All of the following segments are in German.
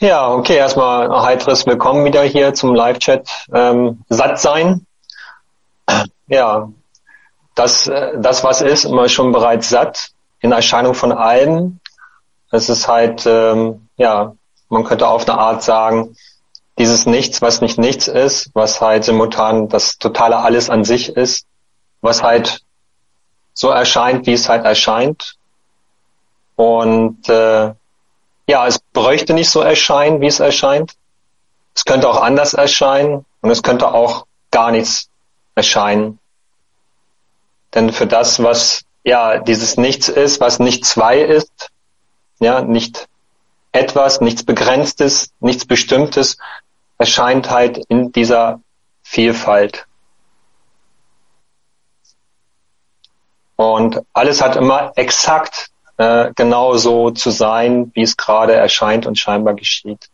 Ja, okay, erstmal ein heiteres Willkommen wieder hier zum Live-Chat. Satt sein. Ja, das was ist, immer schon bereits satt in Erscheinung von allem. Es ist halt, ja, man könnte auf eine Art sagen, dieses Nichts, was nicht nichts ist, was halt simultan das totale Alles an sich ist, was halt so erscheint, wie es halt erscheint. Und ja, es bräuchte nicht so erscheinen, wie es erscheint. Es könnte auch anders erscheinen und es könnte auch gar nichts erscheinen. Denn für das, was ja dieses Nichts ist, was nicht zwei ist, ja, nicht etwas, nichts Begrenztes, nichts Bestimmtes, erscheint halt in dieser Vielfalt. Und alles hat immer exakt genau so zu sein, wie es gerade erscheint und scheinbar geschieht.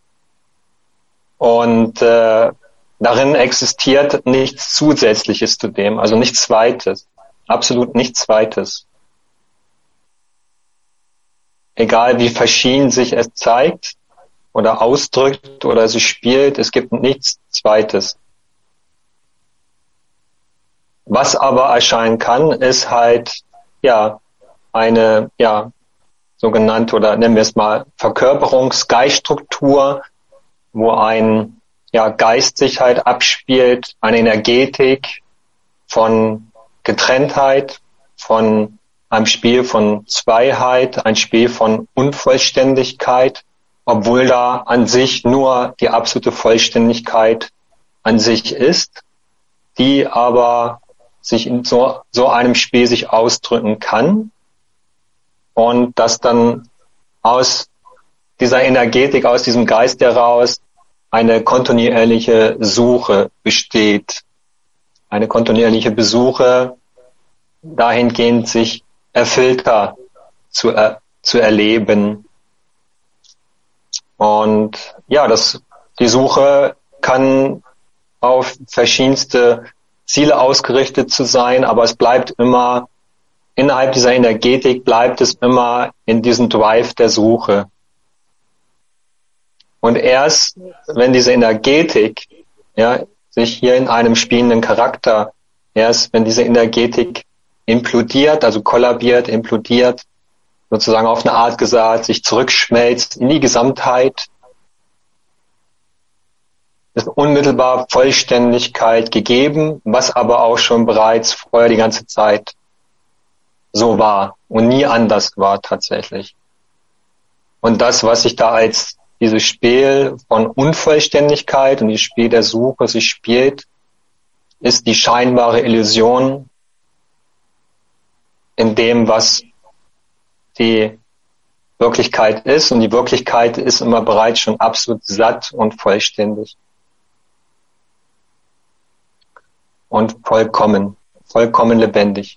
Und darin existiert nichts Zusätzliches zu dem, also nichts Zweites, absolut nichts Zweites. Egal wie verschieden sich es zeigt oder ausdrückt oder sich spielt, es gibt nichts Zweites. Was aber erscheinen kann, ist halt, ja, eine, ja, sogenannte, oder nennen wir es mal Verkörperungsgeiststruktur, wo ein, ja, Geist sich halt abspielt, eine Energetik von Getrenntheit, von einem Spiel von Zweiheit, ein Spiel von Unvollständigkeit, obwohl da an sich nur die absolute Vollständigkeit an sich ist, die aber sich in so einem Spiel sich ausdrücken kann und das dann aus dieser Energetik, aus diesem Geist heraus eine kontinuierliche Suche besteht. Eine kontinuierliche Besuche dahingehend sich erfüllter zu erleben. Und ja, die Suche kann auf verschiedenste Ziele ausgerichtet zu sein, aber es bleibt immer, innerhalb dieser Energetik bleibt es immer in diesem Drive der Suche. Und erst, wenn diese Energetik, ja, sich hier in einem spielenden Charakter, erst wenn diese Energetik implodiert, also kollabiert, implodiert, sozusagen auf eine Art gesagt, sich zurückschmelzt in die Gesamtheit, ist unmittelbar Vollständigkeit gegeben, was aber auch schon bereits vorher die ganze Zeit so war und nie anders war tatsächlich. Und das, was sich da als dieses Spiel von Unvollständigkeit und dieses Spiel der Suche sich spielt, ist die scheinbare Illusion in dem, was die Wirklichkeit ist. Und die Wirklichkeit ist immer bereits schon absolut satt und vollständig. Und vollkommen lebendig.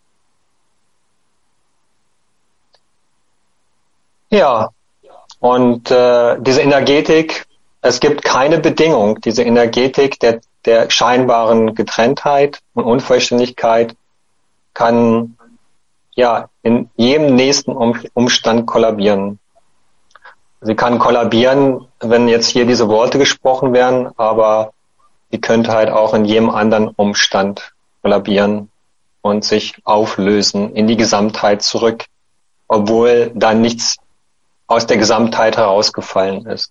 Ja, und diese Energetik, es gibt keine Bedingung, diese Energetik der scheinbaren Getrenntheit und Unvollständigkeit kann ja in jedem nächsten Umstand kollabieren. Sie kann kollabieren, wenn jetzt hier diese Worte gesprochen werden, aber sie könnte halt auch in jedem anderen Umstand kollabieren und sich auflösen in die Gesamtheit zurück, obwohl da nichts aus der Gesamtheit herausgefallen ist.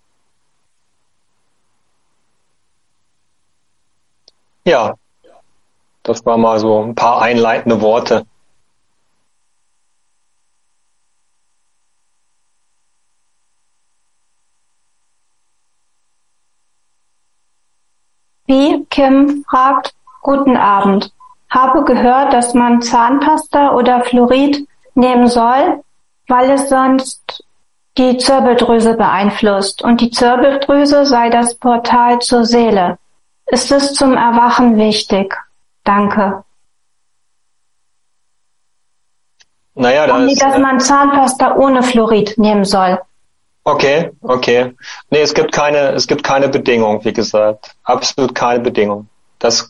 Ja, das war mal so ein paar einleitende Worte. Kim fragt, guten Abend. Habe gehört, dass man Zahnpasta oder Fluorid nehmen soll, weil es sonst die Zirbeldrüse beeinflusst und die Zirbeldrüse sei das Portal zur Seele. Ist es zum Erwachen wichtig? Danke. Naja, dass man Zahnpasta ohne Fluorid nehmen soll. Okay. Nee, es gibt keine Bedingung, wie gesagt. Absolut keine Bedingung. Das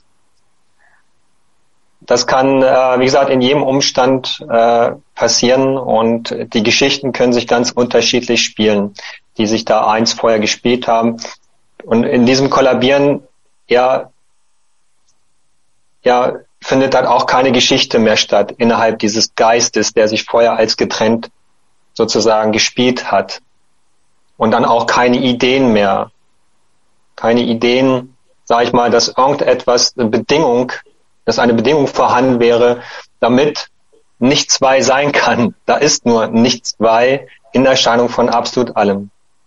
kann, wie gesagt, in jedem Umstand passieren und die Geschichten können sich ganz unterschiedlich spielen. die sich da eins vorher gespielt haben. Und in diesem Kollabieren, ja, findet dann auch keine Geschichte mehr statt innerhalb dieses Geistes, der sich vorher als getrennt sozusagen gespielt hat. Und dann auch keine Ideen mehr. Keine Ideen, sage ich mal, dass irgendetwas dass eine Bedingung vorhanden wäre, damit nicht zwei sein kann. Da ist nur nicht zwei in Erscheinung von absolut allem.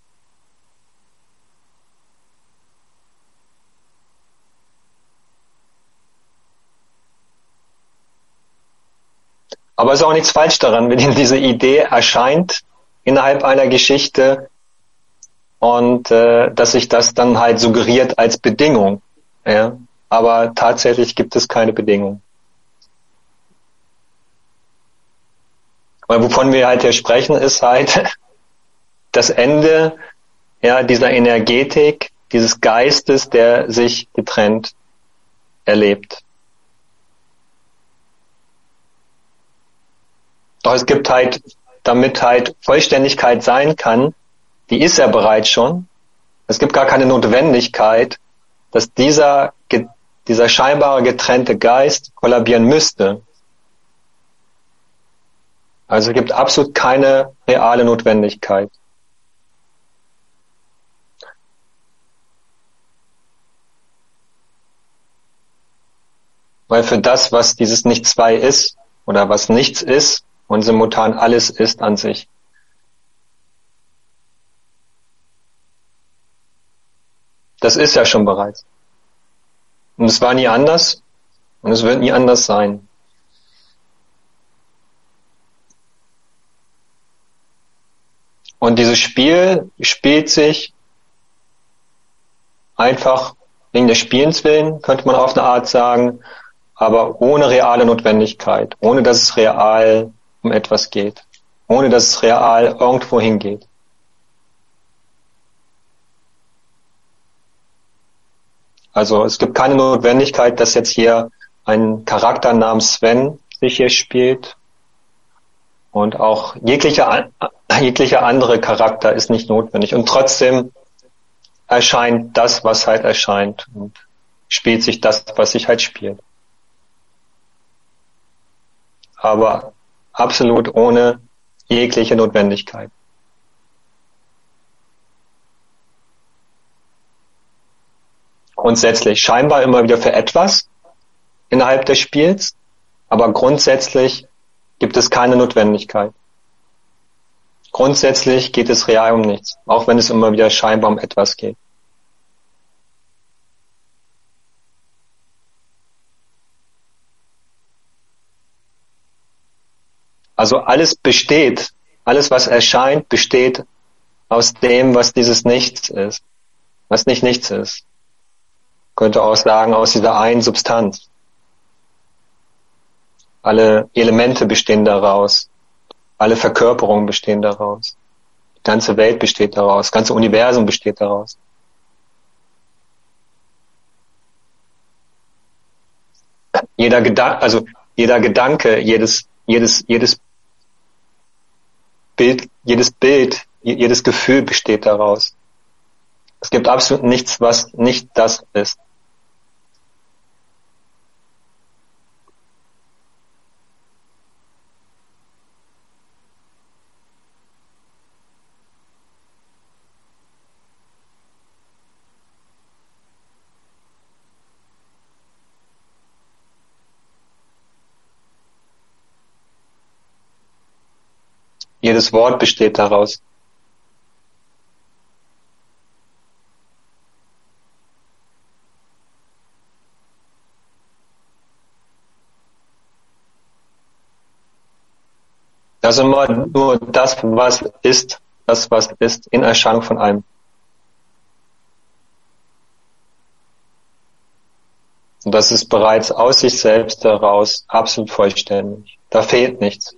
Aber es ist auch nichts falsch daran, wenn diese Idee erscheint innerhalb einer Geschichte und dass sich das dann halt suggeriert als Bedingung. Ja? Aber tatsächlich gibt es keine Bedingung. Weil wovon wir halt hier sprechen, ist halt das Ende dieser Energetik, dieses Geistes, der sich getrennt erlebt. Doch es gibt halt, damit halt Vollständigkeit sein kann, die ist ja bereits schon. Es gibt gar keine Notwendigkeit, dass dieser scheinbare getrennte Geist kollabieren müsste. Also es gibt absolut keine reale Notwendigkeit. Weil für das, was dieses Nicht-Zwei ist oder was nichts ist und simultan alles ist an sich, das ist ja schon bereits. Und es war nie anders und es wird nie anders sein. Und dieses Spiel spielt sich einfach wegen des Spielens willen, könnte man auf eine Art sagen, aber ohne reale Notwendigkeit, ohne dass es real um etwas geht, ohne dass es real irgendwo hingeht. Also es gibt keine Notwendigkeit, dass jetzt hier ein Charakter namens Sven sich hier spielt und auch jeglicher andere Charakter ist nicht notwendig. Und trotzdem erscheint das, was halt erscheint und spielt sich das, was sich halt spielt. Aber absolut ohne jegliche Notwendigkeit. Grundsätzlich scheinbar immer wieder für etwas innerhalb des Spiels, aber grundsätzlich gibt es keine Notwendigkeit. Grundsätzlich geht es real um nichts, auch wenn es immer wieder scheinbar um etwas geht. Also alles besteht, alles was erscheint, besteht aus dem, was dieses Nichts ist, was nicht nichts ist. Könnte auch sagen, aus dieser einen Substanz. Alle Elemente bestehen daraus, alle Verkörperungen bestehen daraus, die ganze Welt besteht daraus, das ganze Universum besteht daraus. Jeder Gedanke, jedes Bild, jedes Gefühl besteht daraus. Es gibt absolut nichts, was nicht das ist. Jedes Wort besteht daraus. Das ist immer nur das, was ist in Erscheinung von einem. Und das ist bereits aus sich selbst heraus absolut vollständig. Da fehlt nichts.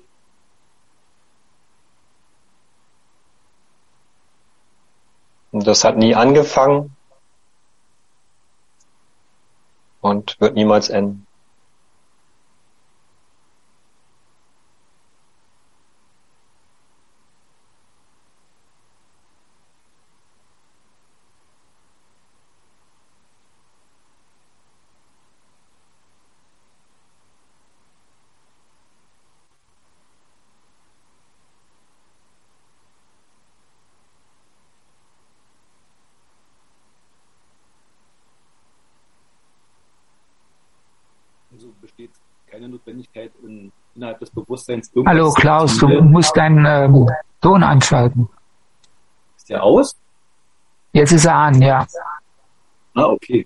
Und das hat nie angefangen und wird niemals enden. besteht keine Notwendigkeit innerhalb des Bewusstseins irgendwas. Hallo Klaus, du musst deinen Ton anschalten. Ist der aus? Jetzt ist er an, ja. Ah, okay.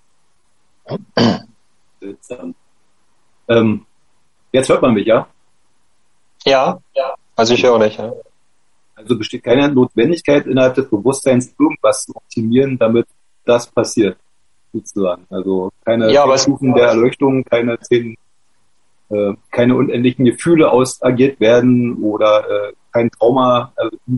Seltsam. Jetzt hört man mich, ja? Ja, also ich höre dich, ja. Also besteht keine Notwendigkeit innerhalb des Bewusstseins irgendwas zu optimieren, damit das passiert, sozusagen. Also keine Stufen der Erleuchtung, keine unendlichen Gefühle ausagiert werden oder kein Trauma.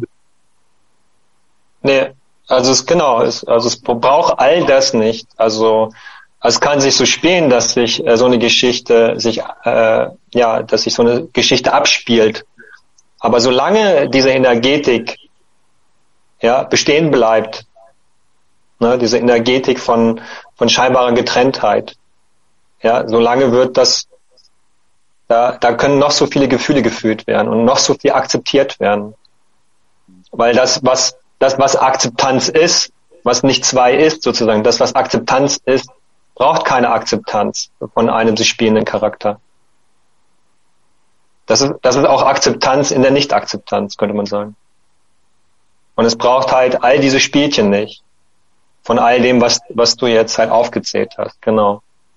Nee, also es braucht all das nicht. Also es kann sich so spielen, dass sich so eine Geschichte dass sich so eine Geschichte abspielt. Aber solange diese Energetik bestehen bleibt, ne, diese Energetik von scheinbarer Getrenntheit, solange wird das, da können noch so viele Gefühle gefühlt werden und noch so viel akzeptiert werden. Weil das, was Akzeptanz ist, was nicht zwei ist sozusagen, das, was Akzeptanz ist, braucht keine Akzeptanz von einem sich spielenden Charakter. Das ist auch Akzeptanz in der Nicht-Akzeptanz, könnte man sagen. Und es braucht halt all diese Spielchen nicht. Von all dem, was du jetzt halt aufgezählt hast. Genau.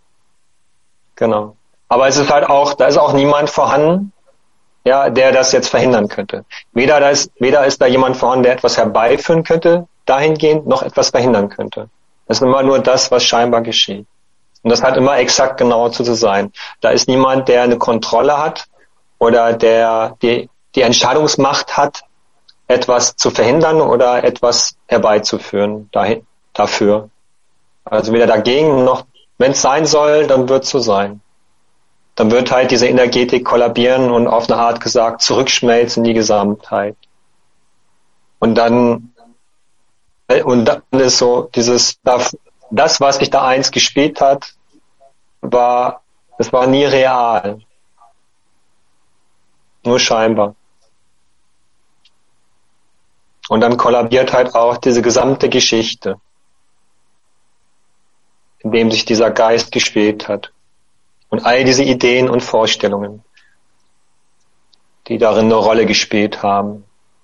Aber es ist halt auch, da ist auch niemand vorhanden, der das jetzt verhindern könnte. Weder ist da jemand vorhanden, der etwas herbeiführen könnte, dahingehend, noch etwas verhindern könnte. Das ist immer nur das, was scheinbar geschieht. Und das hat immer exakt genau zu sein. Da ist niemand, der eine Kontrolle hat, oder der die Entscheidungsmacht hat, etwas zu verhindern oder etwas herbeizuführen dafür. Also weder dagegen noch, wenn es sein soll, dann wird es so sein. Dann wird halt diese Energetik kollabieren und auf eine Art gesagt zurückschmelzen in die Gesamtheit. Und dann ist so das, was sich da einst gespielt hat, war nie real. Nur scheinbar. Und dann kollabiert halt auch diese gesamte Geschichte, in dem sich dieser Geist gespielt hat. Und all diese Ideen und Vorstellungen, die darin eine Rolle gespielt haben.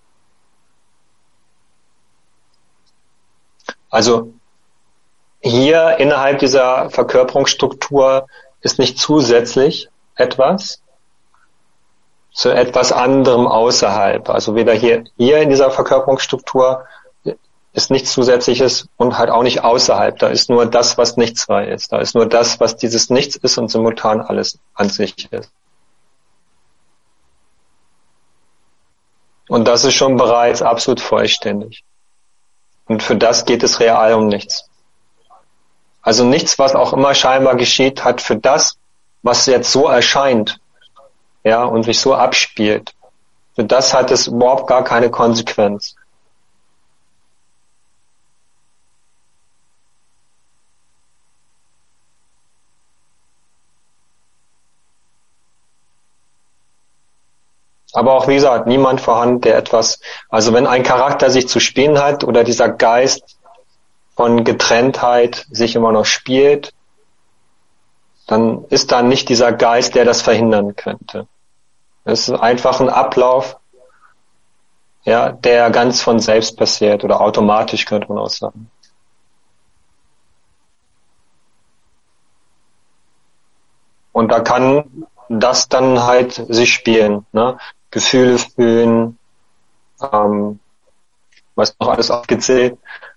Also hier innerhalb dieser Verkörperungsstruktur ist nicht zusätzlich etwas zu etwas anderem außerhalb. Also weder hier in dieser Verkörperungsstruktur ist nichts Zusätzliches und halt auch nicht außerhalb. Da ist nur das, was nichts frei ist. Da ist nur das, was dieses Nichts ist und simultan alles an sich ist. Und das ist schon bereits absolut vollständig. Und für das geht es real um nichts. Also nichts, was auch immer scheinbar geschieht, hat für das, was jetzt so erscheint, und sich so abspielt. Für das hat es überhaupt gar keine Konsequenz. Aber auch, wie gesagt, niemand vorhanden, der etwas, also wenn ein Charakter sich zu spielen hat oder dieser Geist von Getrenntheit sich immer noch spielt, dann ist da nicht dieser Geist, der das verhindern könnte. Es ist einfach ein Ablauf, der ganz von selbst passiert oder automatisch, könnte man auch sagen. Und da kann das dann halt sich spielen, ne? Gefühle fühlen, was noch alles aufgezählt.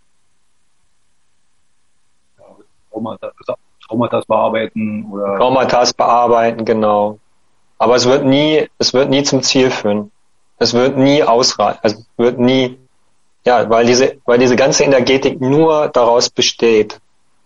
Traumata bearbeiten oder. Traumata bearbeiten, genau. Aber es wird nie zum Ziel führen. Es wird nie ausreichen. Es wird nie, weil diese ganze Energetik nur daraus besteht.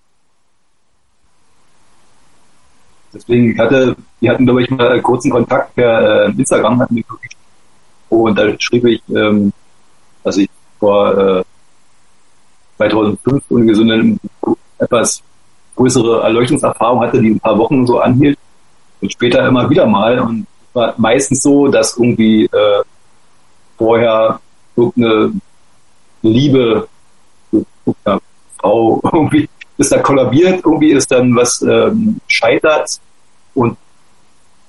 Deswegen, wir hatten, glaube ich, mal kurzen Kontakt per Instagram, und da schrieb ich, dass ich vor 2005 irgendwie so eine etwas größere Erleuchtungserfahrung hatte, die ein paar Wochen so anhielt und später immer wieder mal, und es war meistens so, dass irgendwie vorher irgendeine Liebe, irgendeine Frau irgendwie ist da kollabiert, irgendwie ist dann was scheitert, und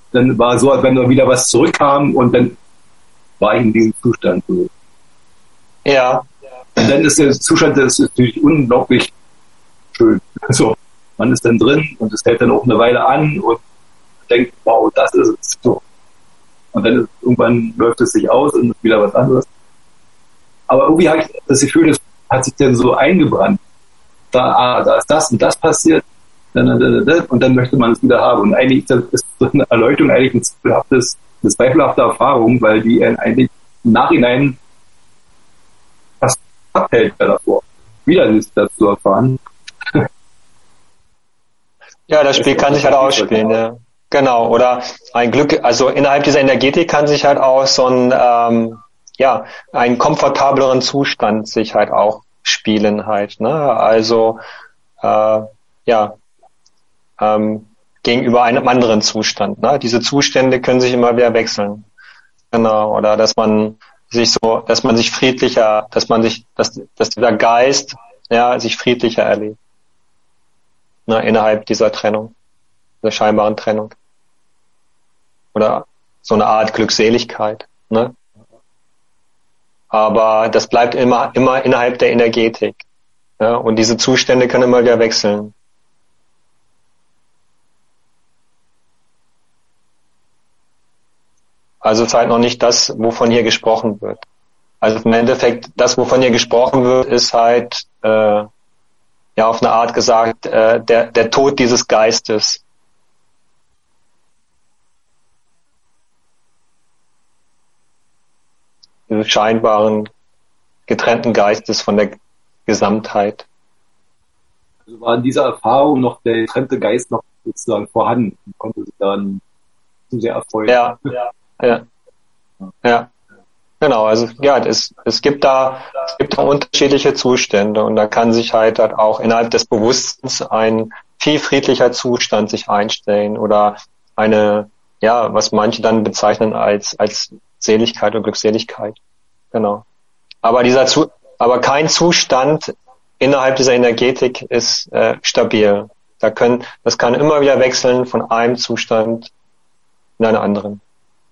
dann war es so, als wenn da wieder was zurückkam und dann war ich in diesem Zustand. So. Ja. Und dann ist der Zustand, das ist natürlich unglaublich schön. So, man ist dann drin und es hält dann auch eine Weile an und denkt, wow, das ist es. So. Und dann irgendwann läuft es sich aus und ist wieder was anderes. Aber irgendwie habe ich das Gefühl, das hat sich dann so eingebrannt. Da ist das und das passiert. Und dann möchte man es wieder haben. Und eigentlich ist so eine Erleuchtung eigentlich eine zweifelhafte Erfahrung, weil die eigentlich im Nachhinein fast abhält davor, wieder das zu erfahren. Ja, das Spiel kann sich halt ausspielen, ja. Genau, oder ein Glück, also innerhalb dieser Energetik kann sich halt auch so einen komfortableren Zustand sich halt auch spielen halt, ne? Also, ja, gegenüber einem anderen Zustand, ne? Diese Zustände können sich immer wieder wechseln. Genau, oder dass man sich friedlicher, dass dieser Geist, ja, sich friedlicher erlebt, ne? Innerhalb dieser Trennung, dieser scheinbaren Trennung. Oder so eine Art Glückseligkeit, ne? Aber das bleibt immer innerhalb der Energetik. Ja? Und diese Zustände können immer wieder wechseln. Also es ist halt noch nicht das, wovon hier gesprochen wird. Also im Endeffekt, das, wovon hier gesprochen wird, ist halt, auf eine Art gesagt, der Tod dieses Geistes. Dieses scheinbaren, getrennten Geistes von der Gesamtheit. Also war in dieser Erfahrung noch der getrennte Geist noch sozusagen vorhanden und konnte sich dann zu sehr erfreuen. Ja. Genau, also ja, es gibt da unterschiedliche Zustände und da kann sich halt auch innerhalb des Bewusstseins ein viel friedlicher Zustand sich einstellen oder was manche dann bezeichnen als Seligkeit und Glückseligkeit. Genau. Aber kein Zustand innerhalb dieser Energetik ist stabil. Das kann immer wieder wechseln von einem Zustand in einen anderen.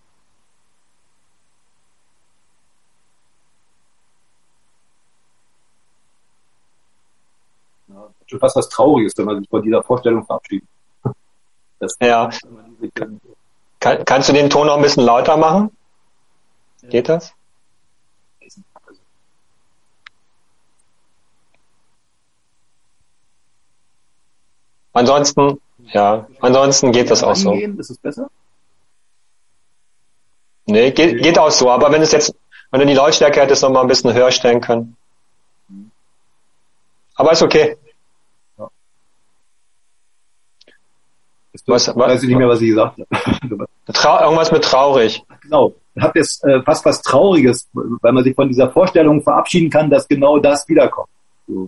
Schon fast was Trauriges, wenn man sich von dieser Vorstellung verabschiedet. Kannst du den Ton noch ein bisschen lauter machen? Geht das? Ansonsten geht das auch so. Ist es besser? Nee, geht auch so, aber wenn du die Lautstärke hättest noch mal ein bisschen höher stellen können. Aber ist okay. Ja. Weiß ich nicht mehr, was ich gesagt habe. Irgendwas mit traurig. Genau. Ich habe jetzt fast was Trauriges, weil man sich von dieser Vorstellung verabschieden kann, dass genau das wiederkommt. So.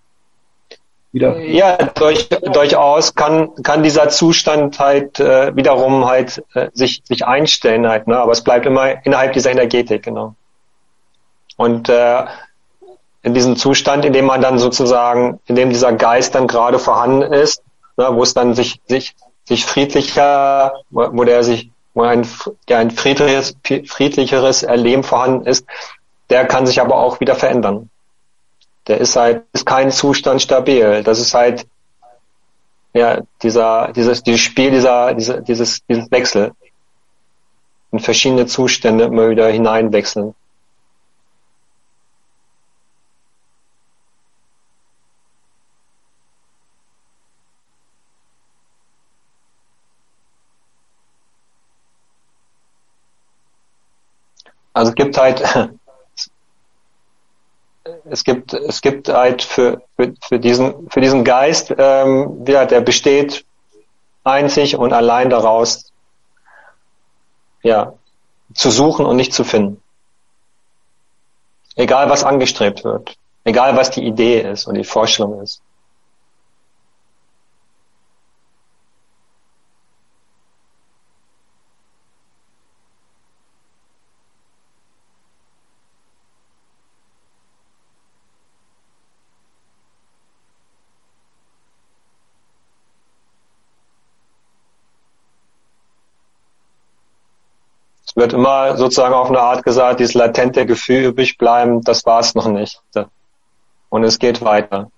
Ja, durchaus kann dieser Zustand halt wiederum halt sich einstellen halt, ne? Aber es bleibt immer innerhalb dieser Energetik, genau. Und in diesem Zustand, in dem man dann sozusagen, in dem dieser Geist dann gerade vorhanden ist, ne, wo es dann sich friedlicher, wo ein friedlicheres Erleben vorhanden ist, der kann sich aber auch wieder verändern. Der ist kein Zustand stabil. Das ist halt, ja, dieses Spiel, dieses Wechsel. In verschiedene Zustände immer wieder hineinwechseln. Also es gibt halt für diesen Geist, der besteht einzig und allein daraus, ja, zu suchen und nicht zu finden. Egal was angestrebt wird. Egal was die Idee ist und die Vorstellung ist. wird immer sozusagen auf eine Art gesagt, dieses latente Gefühl übrig bleiben, das war es noch nicht. Und es geht weiter.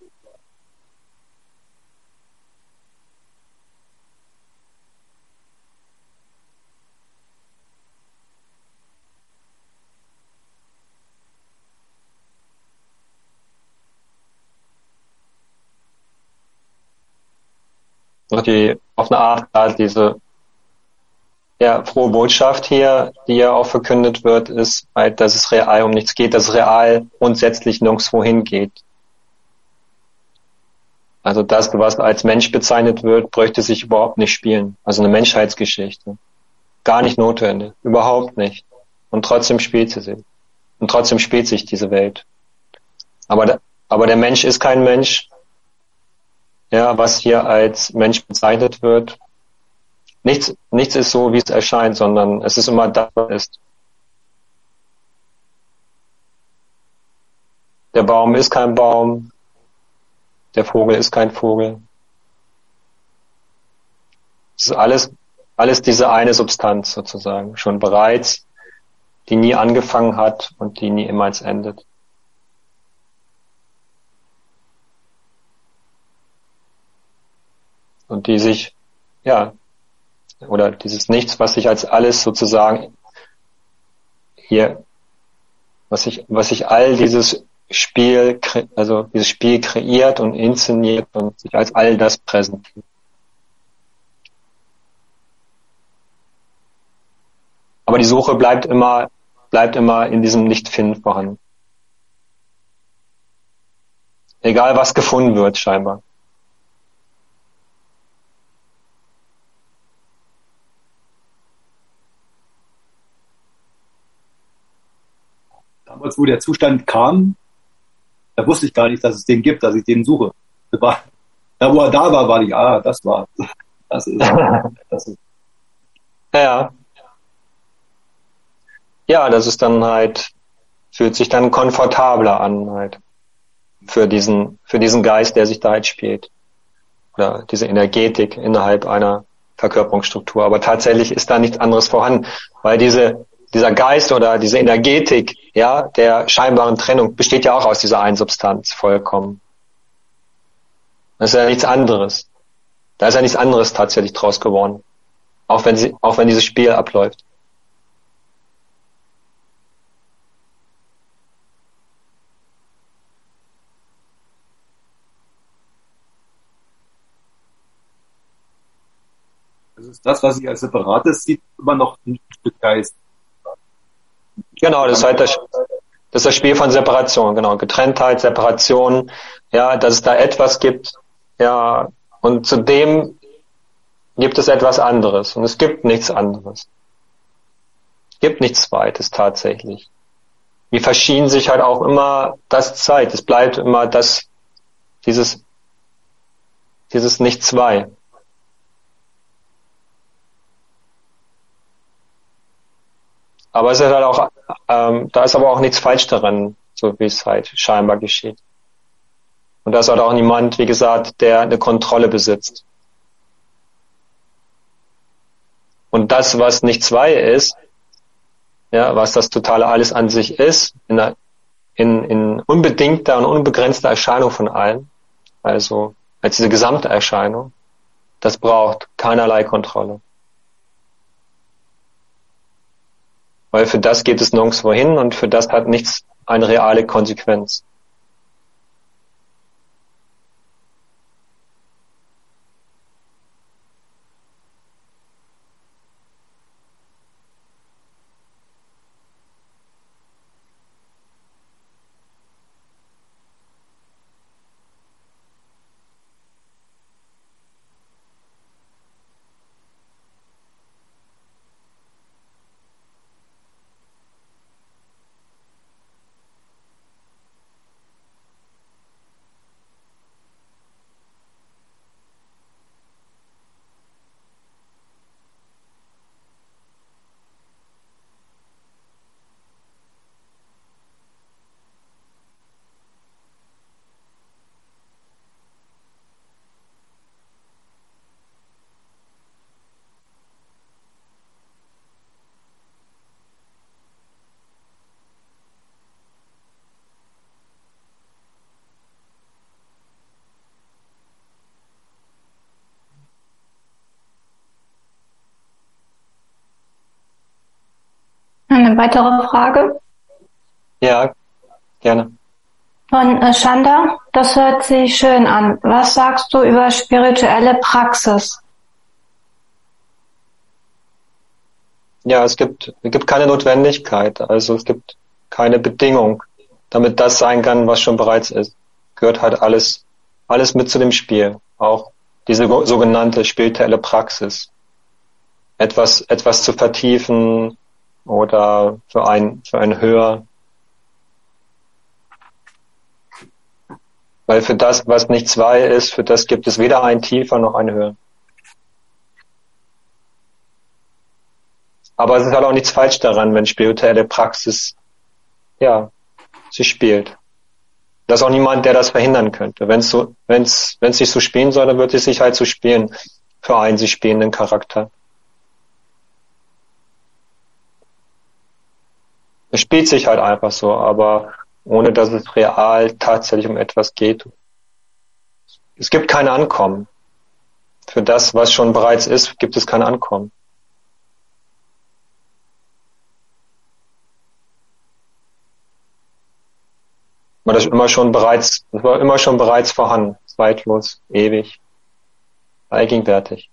Und auf eine Art, diese frohe Botschaft hier, die ja auch verkündet wird, ist halt, dass es real um nichts geht, dass es real grundsätzlich nirgendwo hingeht. Also das, was als Mensch bezeichnet wird, bräuchte sich überhaupt nicht spielen. Also eine Menschheitsgeschichte. Gar nicht notwendig. Überhaupt nicht. Und trotzdem spielt sie sich. Und trotzdem spielt sich diese Welt. Aber der Mensch ist kein Mensch. Ja, was hier als Mensch bezeichnet wird. Nichts ist so, wie es erscheint, sondern es ist immer das, was ist. Der Baum ist kein Baum. Der Vogel ist kein Vogel. Es ist alles diese eine Substanz sozusagen, schon bereits, die nie angefangen hat und die niemals endet. Und die sich, oder dieses Nichts, was sich als alles sozusagen hier, was sich all dieses Spiel kreiert und inszeniert und sich als all das präsentiert. Aber die Suche bleibt immer in diesem Nicht-Finden vorhanden. Egal was gefunden wird, scheinbar. Damals, wo der Zustand kam, da wusste ich gar nicht, dass es den gibt, dass ich den suche. Da, wo er da war, war ich, das war, das ist, das ist. Ja. Ja, das ist dann halt, fühlt sich dann komfortabler an halt. Für diesen Geist, der sich da halt spielt. Oder diese Energetik innerhalb einer Verkörperungsstruktur. Aber tatsächlich ist da nichts anderes vorhanden, weil dieser Geist oder diese Energetik, der scheinbaren Trennung besteht ja auch aus dieser einen Substanz vollkommen. Das ist ja nichts anderes. Da ist ja nichts anderes tatsächlich draus geworden. Auch wenn dieses Spiel abläuft. Also ist das, was ich als Separates sieht, immer noch ein Stück Geist. Genau, das ist halt das Spiel von Separation, genau. Getrenntheit, Separation, dass es da etwas gibt, und zudem gibt es etwas anderes. Und es gibt nichts anderes. Es gibt nichts Zweites tatsächlich. Die verschieben sich halt auch immer das Zeit. Es bleibt immer dieses Nicht-Zwei. Aber es ist halt auch, da ist aber auch nichts falsch daran, so wie es halt scheinbar geschieht. Und da ist halt auch niemand, wie gesagt, der eine Kontrolle besitzt. Und das, was nicht zwei ist, was das totale Alles an sich ist, in unbedingter und unbegrenzter Erscheinung von allem, also als diese gesamte Erscheinung, das braucht keinerlei Kontrolle. Weil für das geht es nirgendwo hin und für das hat nichts eine reale Konsequenz. weitere Frage? Ja, gerne. Von Shanda, das hört sich schön an. Was sagst du über spirituelle Praxis? Ja, es gibt keine Notwendigkeit, also es gibt keine Bedingung, damit das sein kann, was schon bereits ist. Gehört halt alles mit zu dem Spiel. Auch diese sogenannte spirituelle Praxis. Etwas zu vertiefen oder für ein Höher. Weil für das, was nicht zwei ist, für das gibt es weder ein Tiefer noch ein Höher. Aber es ist halt auch nichts falsch daran, wenn spirituelle Praxis, ja, sich spielt. Da ist auch niemand, der das verhindern könnte. Wenn's sich so spielen soll, dann wird es sich halt so spielen für einen sich spielenden Charakter. Es spielt sich halt einfach so, aber ohne dass es real tatsächlich um etwas geht. Es gibt kein Ankommen. Für das, was schon bereits ist, gibt es kein Ankommen. Das war immer schon bereits vorhanden, zeitlos, ewig, allgegenwärtig.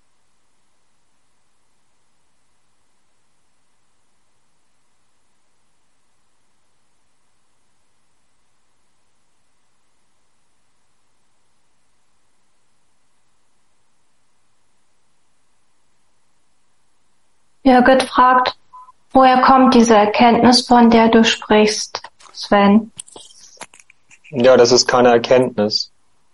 Birgit fragt, woher kommt diese Erkenntnis, von der du sprichst, Sven? Ja, das ist keine Erkenntnis.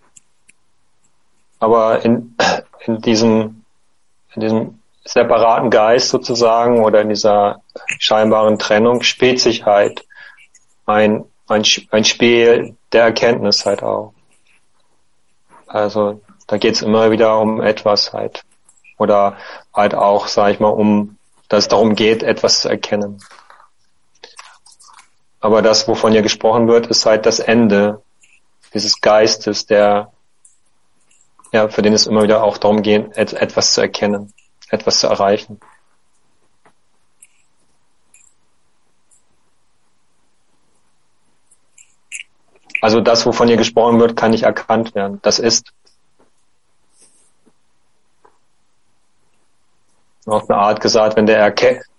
Aber in diesem separaten Geist sozusagen oder in dieser scheinbaren Trennung spielt sich halt ein Spiel der Erkenntnis halt auch. Also da geht's immer wieder um etwas halt. Oder halt auch, sag ich mal, dass es darum geht, etwas zu erkennen. Aber das, wovon hier gesprochen wird, ist halt das Ende dieses Geistes, für den es immer wieder auch darum geht, etwas zu erkennen, etwas zu erreichen. Also das, wovon hier gesprochen wird, kann nicht erkannt werden. Das ist auf eine Art gesagt, wenn der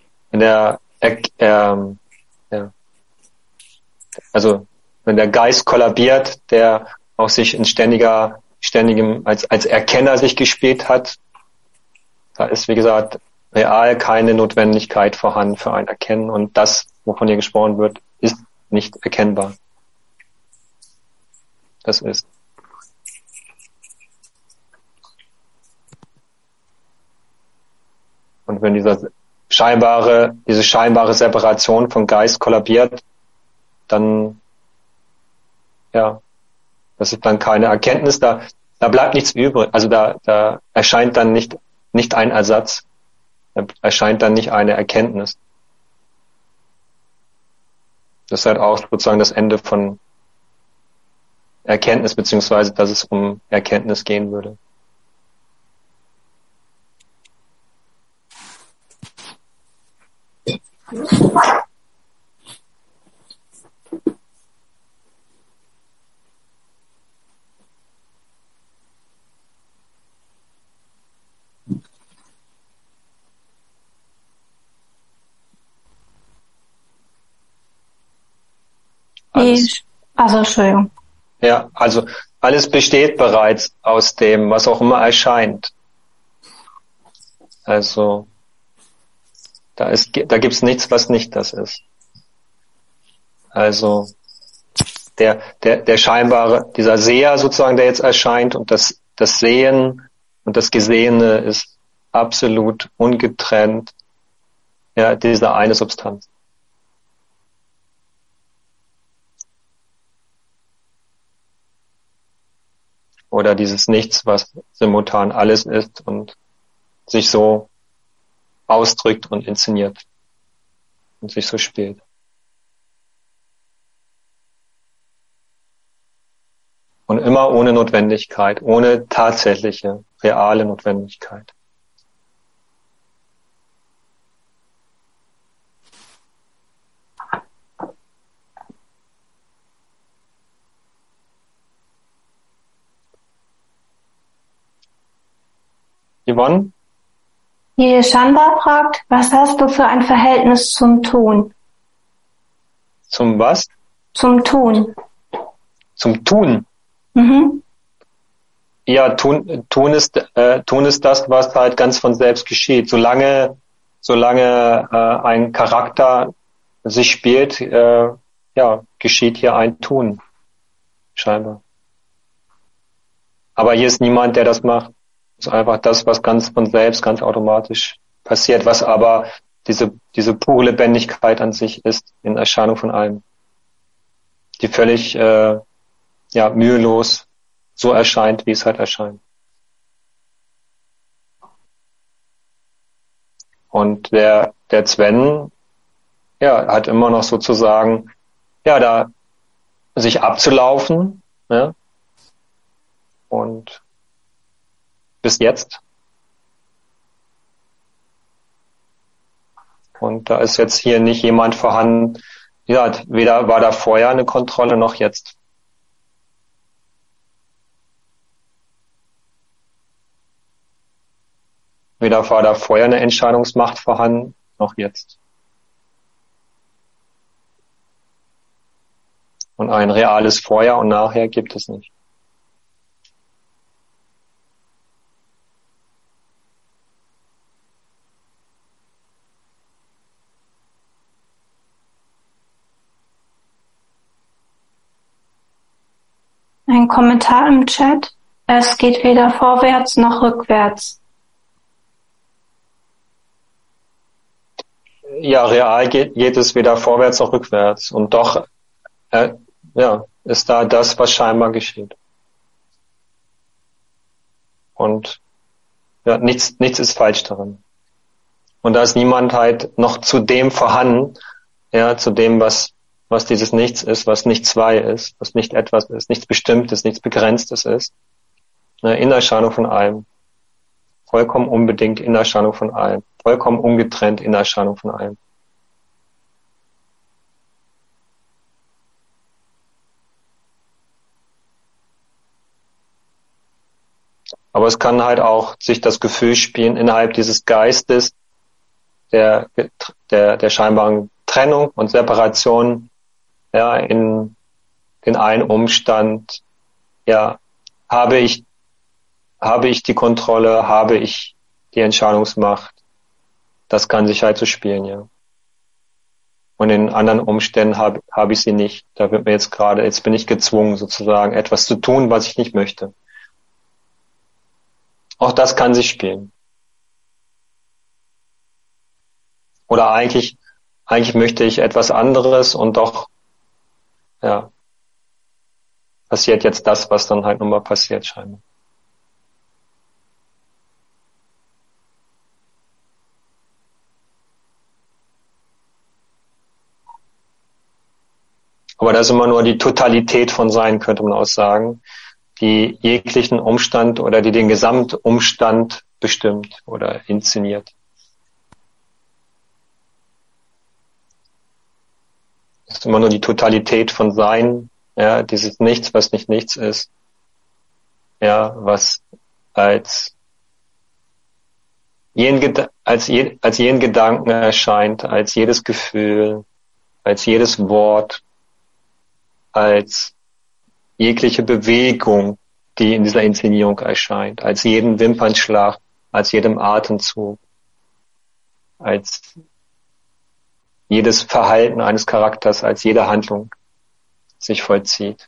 Geist kollabiert, der auch sich in ständigem, als Erkenner sich gespielt hat, da ist, wie gesagt, real keine Notwendigkeit vorhanden für ein Erkennen und das, wovon hier gesprochen wird, ist nicht erkennbar. Das ist. Und wenn diese scheinbare Separation von Geist kollabiert, dann, ja, das ist dann keine Erkenntnis, da bleibt nichts übrig, also da erscheint dann nicht ein Ersatz, da erscheint dann nicht eine Erkenntnis. Das ist halt auch sozusagen das Ende von Erkenntnis, beziehungsweise, dass es um Erkenntnis gehen würde. Entschuldigung. Ja, also alles besteht bereits aus dem, was auch immer erscheint. Also da gibt's nichts, was nicht das ist. Also der scheinbare, dieser Seher sozusagen, der jetzt erscheint und das Sehen und das Gesehene ist absolut ungetrennt, ja, diese eine Substanz. Oder dieses Nichts, was simultan alles ist und sich so ausdrückt und inszeniert und sich so spielt. Und immer ohne Notwendigkeit, ohne tatsächliche, reale Notwendigkeit. Yvonne? Die Shanda fragt, was hast du für ein Verhältnis zum Tun? Zum was? Zum Tun. Zum Tun. Mhm. Ja, tun ist das, was halt ganz von selbst geschieht. Solange ein Charakter sich spielt, geschieht hier ein Tun, scheinbar. Aber hier ist niemand, der das macht. Es ist einfach das, was ganz von selbst, ganz automatisch passiert, was aber diese pure Lebendigkeit an sich ist, in Erscheinung von allem, die völlig mühelos so erscheint, wie es halt erscheint. Und der Sven, hat immer noch sozusagen, da sich abzulaufen, ne? Und bis jetzt. Und da ist jetzt hier nicht jemand vorhanden, weder war da vorher eine Kontrolle noch jetzt. Weder war da vorher eine Entscheidungsmacht vorhanden, noch jetzt. Und ein reales Vorher und Nachher gibt es nicht. Ein Kommentar im Chat. Es geht weder vorwärts noch rückwärts. Ja, real geht es weder vorwärts noch rückwärts. Und doch ist da das, was scheinbar geschieht. Und nichts ist falsch daran. Und da ist niemand halt noch zu dem vorhanden, zu dem, was dieses Nichts ist, was nicht zwei ist, was nicht etwas ist, nichts Bestimmtes, nichts Begrenztes ist. In Erscheinung von allem. Vollkommen unbedingt in Erscheinung von allem. Vollkommen ungetrennt in Erscheinung von allem. Aber es kann halt auch sich das Gefühl spielen innerhalb dieses Geistes der scheinbaren Trennung und Separation, in den einen Umstand, habe ich die Kontrolle, habe ich die Entscheidungsmacht. Das kann sich halt so spielen, ja. Und in anderen Umständen habe ich sie nicht. Da wird mir jetzt bin ich gezwungen, sozusagen etwas zu tun, was ich nicht möchte. Auch das kann sich spielen. Oder eigentlich möchte ich etwas anderes und doch, passiert jetzt das, was dann halt nun mal passiert scheinbar. Aber das ist immer nur die Totalität von Sein, könnte man auch sagen, die jeglichen Umstand oder die den Gesamtumstand bestimmt oder inszeniert. Das ist immer nur die Totalität von Sein, dieses Nichts, was nicht nichts ist, was als jeden Gedanken erscheint, als jedes Gefühl, als jedes Wort, als jegliche Bewegung, die in dieser Inszenierung erscheint, als jeden Wimpernschlag, als jedem Atemzug, als jedes Verhalten eines Charakters, als jede Handlung sich vollzieht.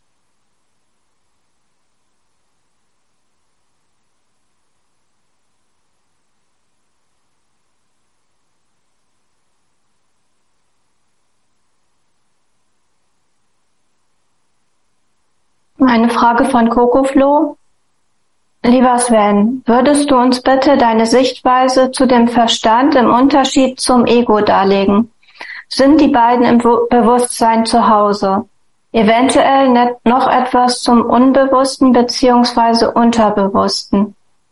Eine Frage von Kokoflo. Lieber Sven, würdest du uns bitte deine Sichtweise zu dem Verstand im Unterschied zum Ego darlegen? Sind die beiden im Bewusstsein zu Hause? Eventuell noch etwas zum Unbewussten bzw. Unterbewussten?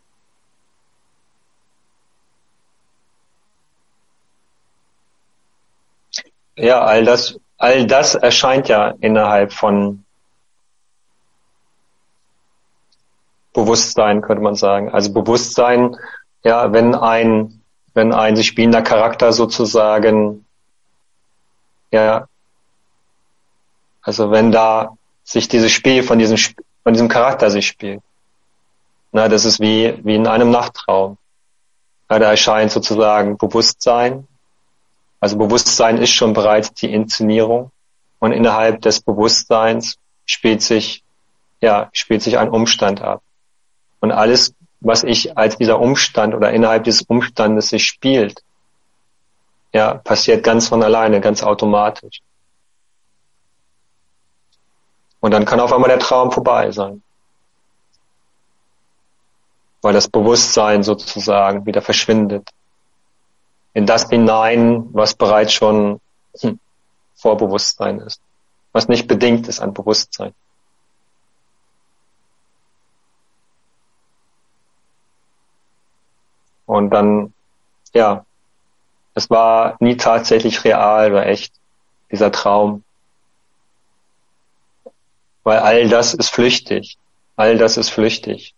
Ja, all das erscheint ja innerhalb von Bewusstsein, könnte man sagen. Also Bewusstsein, ja, wenn ein sich spielender Charakter sozusagen, ja, also wenn da sich dieses Spiel von diesem Charakter sich spielt, na, das ist wie in einem Nachttraum. Ja, da erscheint sozusagen Bewusstsein. Also Bewusstsein ist schon bereits die Inszenierung und innerhalb des Bewusstseins spielt sich ein Umstand ab. Und alles, was ich als dieser Umstand oder innerhalb dieses Umstandes sich spielt, ja, passiert ganz von alleine, ganz automatisch. Und dann kann auf einmal der Traum vorbei sein. Weil das Bewusstsein sozusagen wieder verschwindet. In das hinein, was bereits schon Vorbewusstsein ist. Was nicht bedingt ist an Bewusstsein. Und dann, ja, es war nie tatsächlich real oder echt, dieser Traum. Weil all das ist flüchtig. All das ist flüchtig.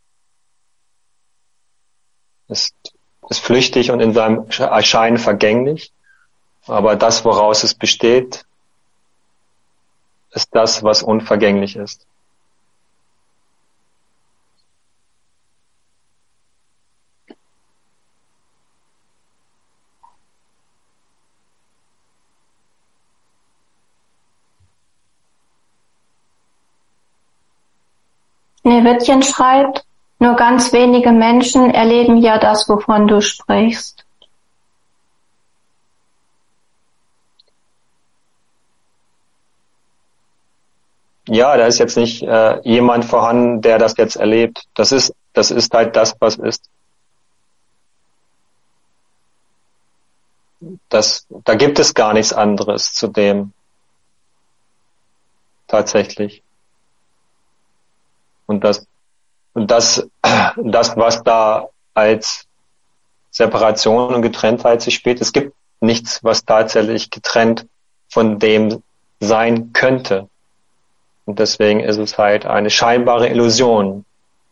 Ist flüchtig und in seinem Erscheinen vergänglich. Aber das, woraus es besteht, ist das, was unvergänglich ist. Schneewittchen schreibt, nur ganz wenige Menschen erleben ja das, wovon du sprichst. Ja, da ist jetzt nicht jemand vorhanden, der das jetzt erlebt. Das ist halt das, was ist. Da gibt es gar nichts anderes zu dem tatsächlich. Und das, was da als Separation und Getrenntheit sich spielt, es gibt nichts, was tatsächlich getrennt von dem sein könnte. Und deswegen ist es halt eine scheinbare Illusion.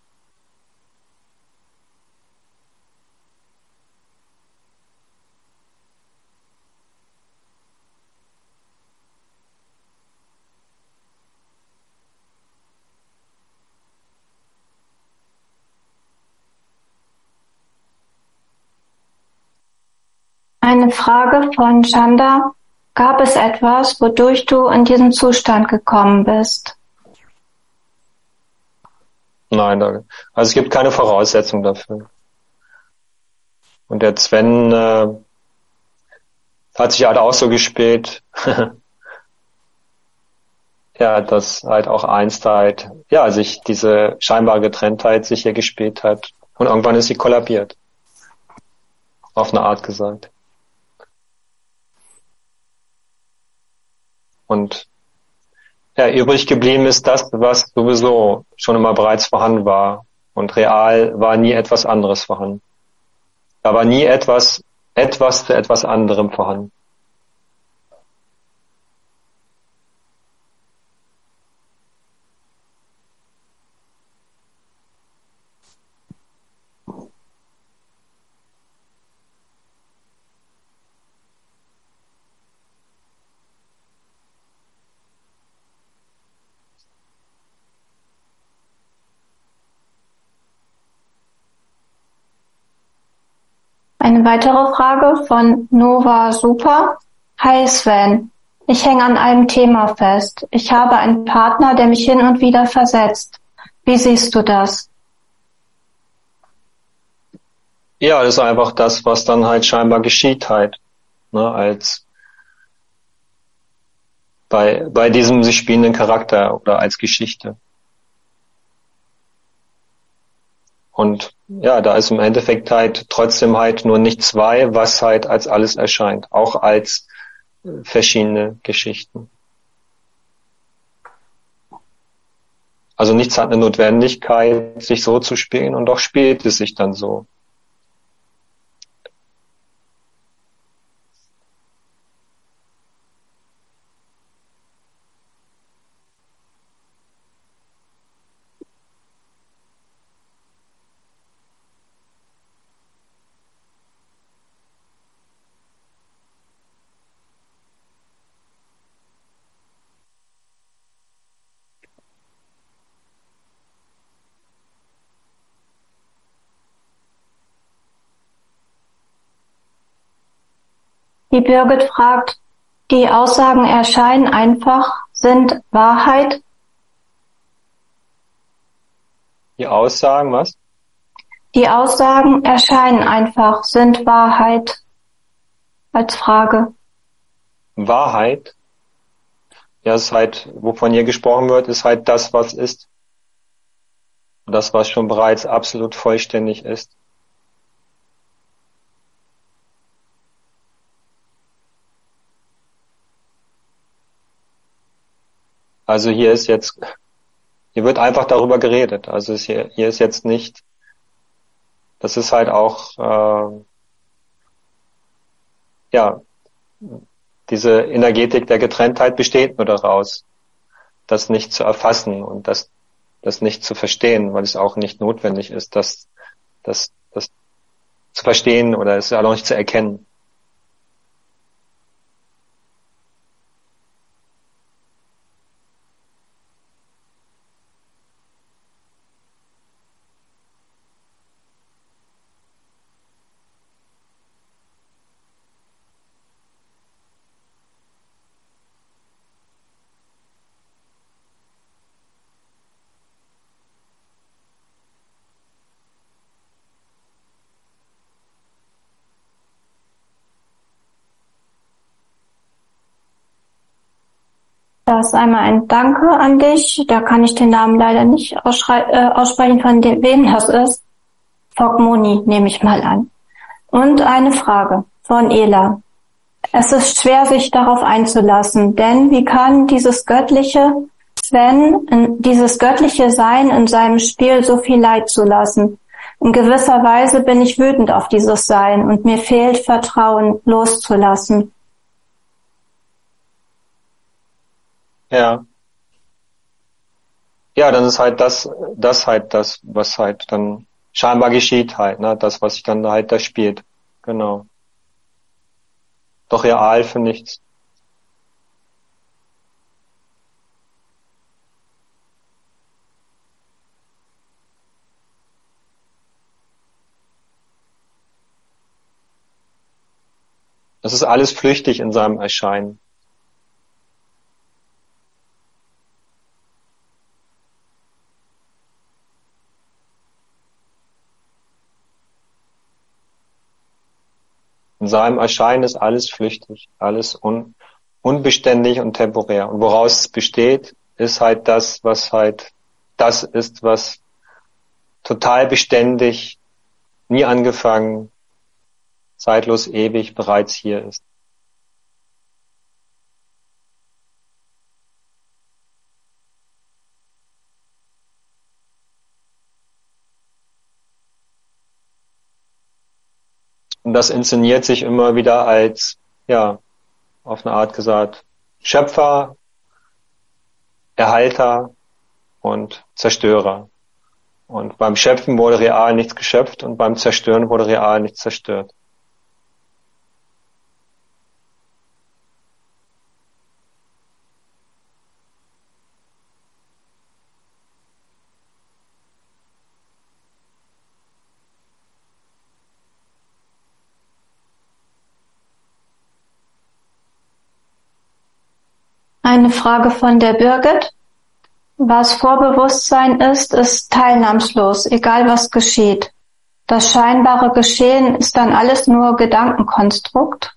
Eine Frage von Chanda. Gab es etwas, wodurch du in diesen Zustand gekommen bist? Nein, also es gibt keine Voraussetzung dafür. Und der Sven hat sich halt auch so gespielt, ja, dass halt auch einst halt, ja, sich diese scheinbare Getrenntheit sich hier gespielt hat. Und irgendwann ist sie kollabiert. Auf eine Art gesagt. Und ja, übrig geblieben ist das, was sowieso schon immer bereits vorhanden war. Und real war nie etwas anderes vorhanden. Da war nie etwas für etwas anderem vorhanden. Eine weitere Frage von Nova Super. Hi Sven, ich hänge an einem Thema fest. Ich habe einen Partner, der mich hin und wieder versetzt. Wie siehst du das? Ja, das ist einfach das, was dann halt scheinbar geschieht halt, ne, als bei diesem sich spielenden Charakter oder als Geschichte. Und ja, da ist im Endeffekt halt trotzdem halt nur nicht zwei, was halt als alles erscheint, auch als verschiedene Geschichten. Also nichts hat eine Notwendigkeit, sich so zu spielen und doch spielt es sich dann so. Die Birgit fragt, die Aussagen erscheinen einfach, sind Wahrheit? Die Aussagen, was? Die Aussagen erscheinen einfach, sind Wahrheit? Als Frage. Wahrheit? Ja, es ist halt, wovon hier gesprochen wird, ist halt das, was ist. Das, was schon bereits absolut vollständig ist. Also hier wird einfach darüber geredet. Also hier ist jetzt nicht, das ist halt auch, ja, diese Energetik der Getrenntheit besteht nur daraus, das nicht zu erfassen und das nicht zu verstehen, weil es auch nicht notwendig ist, das zu verstehen oder es auch nicht zu erkennen. Da ist einmal ein Danke an dich. Da kann ich den Namen leider nicht aussprechen, von wem das ist. Fogmoni nehme ich mal an. Und eine Frage von Ela. Es ist schwer, sich darauf einzulassen, denn wie kann dieses göttliche Sein in seinem Spiel so viel Leid zulassen? In gewisser Weise bin ich wütend auf dieses Sein und mir fehlt Vertrauen loszulassen. Ja. Ja, dann ist halt das was halt dann scheinbar geschieht halt, ne? Das, was sich dann halt da spielt. Genau. Doch real für nichts. Das ist alles flüchtig in seinem Erscheinen. In seinem Erscheinen ist alles flüchtig, alles unbeständig und temporär. Und woraus es besteht, ist halt das ist, was total beständig, nie angefangen, zeitlos, ewig bereits hier ist. Und das inszeniert sich immer wieder als, ja, auf eine Art gesagt, Schöpfer, Erhalter und Zerstörer. Und beim Schöpfen wurde real nichts geschöpft und beim Zerstören wurde real nichts zerstört. Eine Frage von der Birgit. Was Vorbewusstsein ist teilnahmslos, egal was geschieht. Das scheinbare Geschehen ist dann alles nur Gedankenkonstrukt?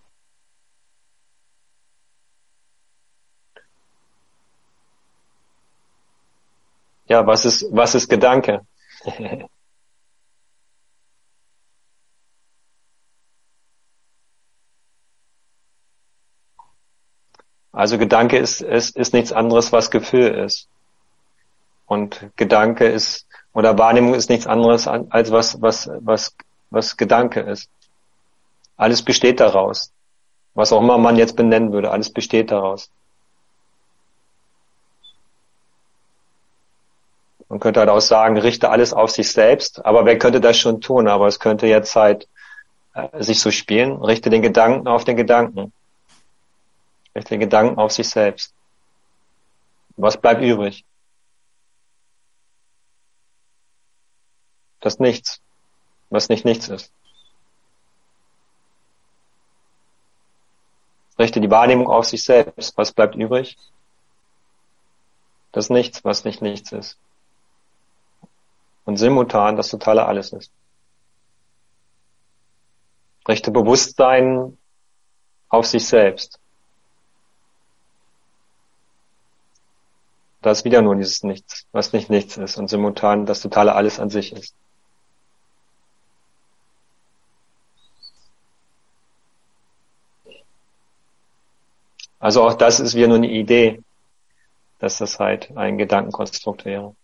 Ja, was ist Gedanke? Also Gedanke ist nichts anderes, was Gefühl ist. Und Gedanke ist, oder Wahrnehmung ist nichts anderes als was Gedanke ist. Alles besteht daraus. Was auch immer man jetzt benennen würde, alles besteht daraus. Man könnte halt auch sagen, richte alles auf sich selbst, aber wer könnte das schon tun? Aber es könnte jetzt halt sich so spielen, richte den Gedanken auf den Gedanken. Richte den Gedanken auf sich selbst. Was bleibt übrig? Das Nichts, was nicht nichts ist. Richte die Wahrnehmung auf sich selbst. Was bleibt übrig? Das Nichts, was nicht nichts ist. Und simultan das totale Alles ist. Richte Bewusstsein auf sich selbst. Da ist wieder nur dieses Nichts, was nicht nichts ist und simultan das totale Alles an sich ist. Also auch das ist wieder nur eine Idee, dass das halt ein Gedankenkonstrukt wäre.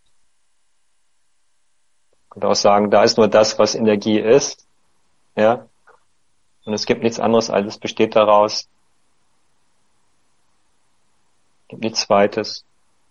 Und auch sagen, da ist nur das, was Energie ist, ja. Und es gibt nichts anderes, alles besteht daraus. Es gibt nichts Zweites.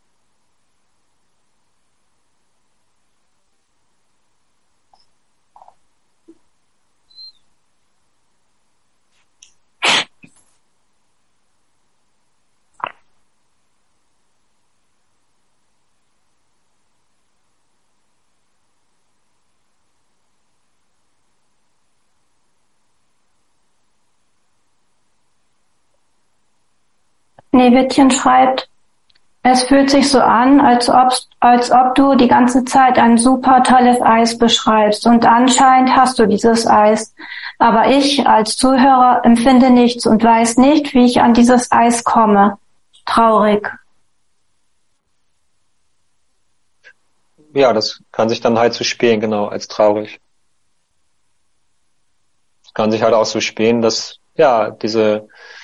Newittchen schreibt, es fühlt sich so an, als ob du die ganze Zeit ein super tolles Eis beschreibst und anscheinend hast du dieses Eis. Aber ich als Zuhörer empfinde nichts und weiß nicht, wie ich an dieses Eis komme. Traurig. Ja, das kann sich dann halt so spielen, genau, als traurig. Es kann sich halt auch so spielen, dass, ja, diese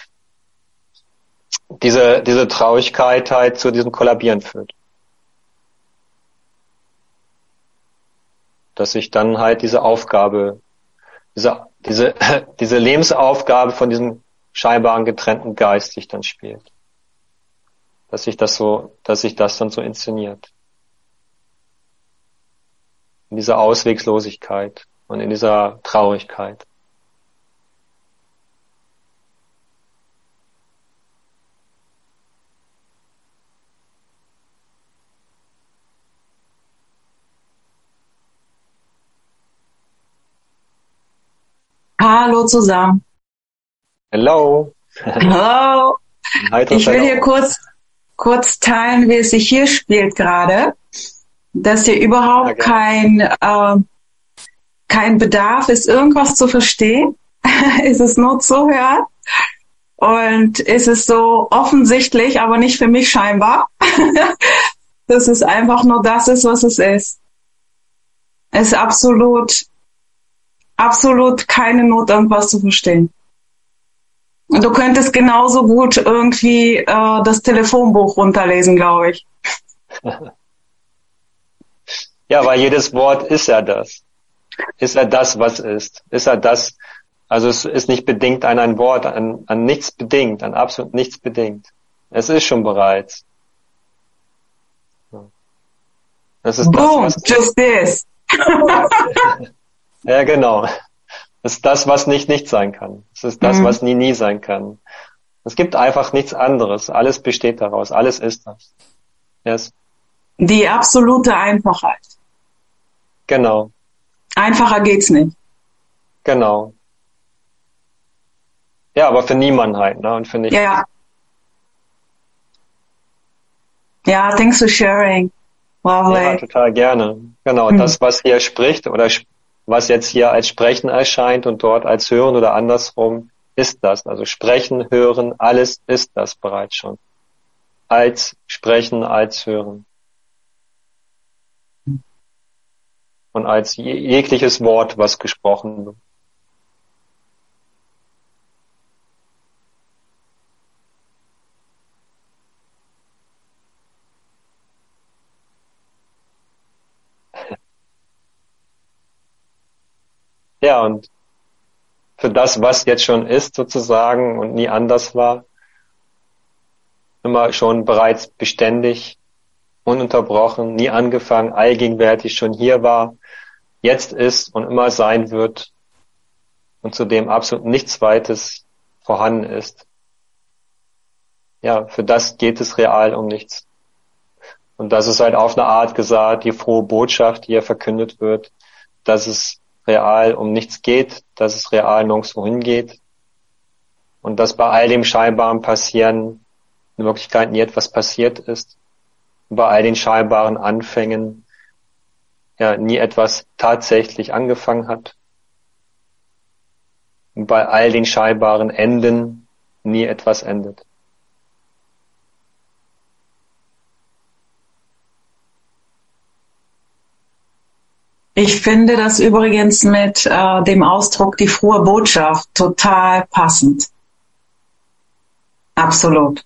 Traurigkeit halt zu diesem Kollabieren führt. Dass sich dann halt diese Aufgabe, diese Lebensaufgabe von diesem scheinbaren getrennten Geist sich dann spielt. Dass sich das dann so inszeniert. In dieser Ausweglosigkeit und in dieser Traurigkeit. Hallo zusammen. Hello. Hallo. Ich will hier kurz teilen, wie es sich hier spielt gerade. Dass hier überhaupt kein Bedarf ist, irgendwas zu verstehen. Es ist nur zuhören. Und es ist so offensichtlich, aber nicht für mich scheinbar. Dass es einfach nur das ist, was es ist. Es ist absolut keine Not, irgendwas zu verstehen. Und du könntest genauso gut irgendwie das Telefonbuch runterlesen, glaube ich. Ja, weil jedes Wort ist ja das. Ist ja das, was ist. Ist ja das, also es ist nicht bedingt an ein Wort, an nichts bedingt, an absolut nichts bedingt. Es ist schon bereits. Das ist Boom, das, was just this. Ja, genau. Das ist das, was nicht sein kann. Das ist das, was nie sein kann. Es gibt einfach nichts anderes. Alles besteht daraus. Alles ist das. Yes. Die absolute Einfachheit. Genau. Einfacher geht's nicht. Genau. Ja, aber für niemanden halt, ne? Und für nichts. Ja. Ja, thanks for sharing. Lovely. Ja, total gerne. Genau. Das, was hier spricht oder was jetzt hier als Sprechen erscheint und dort als Hören oder andersrum, ist das. Also Sprechen, Hören, alles ist das bereits schon. Als Sprechen, als Hören. Und als jegliches Wort, was gesprochen wird. Ja, und für das, was jetzt schon ist sozusagen und nie anders war, immer schon bereits beständig, ununterbrochen, nie angefangen, allgegenwärtig schon hier war, jetzt ist und immer sein wird und zudem absolut nichts Zweites vorhanden ist. Ja, für das geht es real um nichts. Und das ist halt auf eine Art gesagt, die frohe Botschaft, die hier verkündet wird, dass es real um nichts geht, dass es real nirgendwo hingeht Und dass bei all dem scheinbaren Passieren in Wirklichkeit nie etwas passiert ist. Und bei all den scheinbaren Anfängen ja nie etwas tatsächlich angefangen hat. Und bei all den scheinbaren Enden nie etwas endet. Ich finde das übrigens mit dem Ausdruck die frohe Botschaft total passend. Absolut.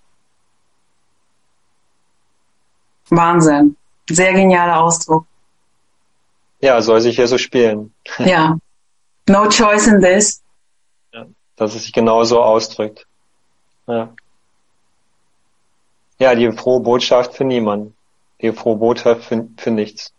Wahnsinn. Sehr genialer Ausdruck. Ja, soll sich hier so spielen. Ja. No choice in this. Ja, dass es sich genauso ausdrückt. Ja. Ja, die frohe Botschaft für niemanden. Die frohe Botschaft für nichts.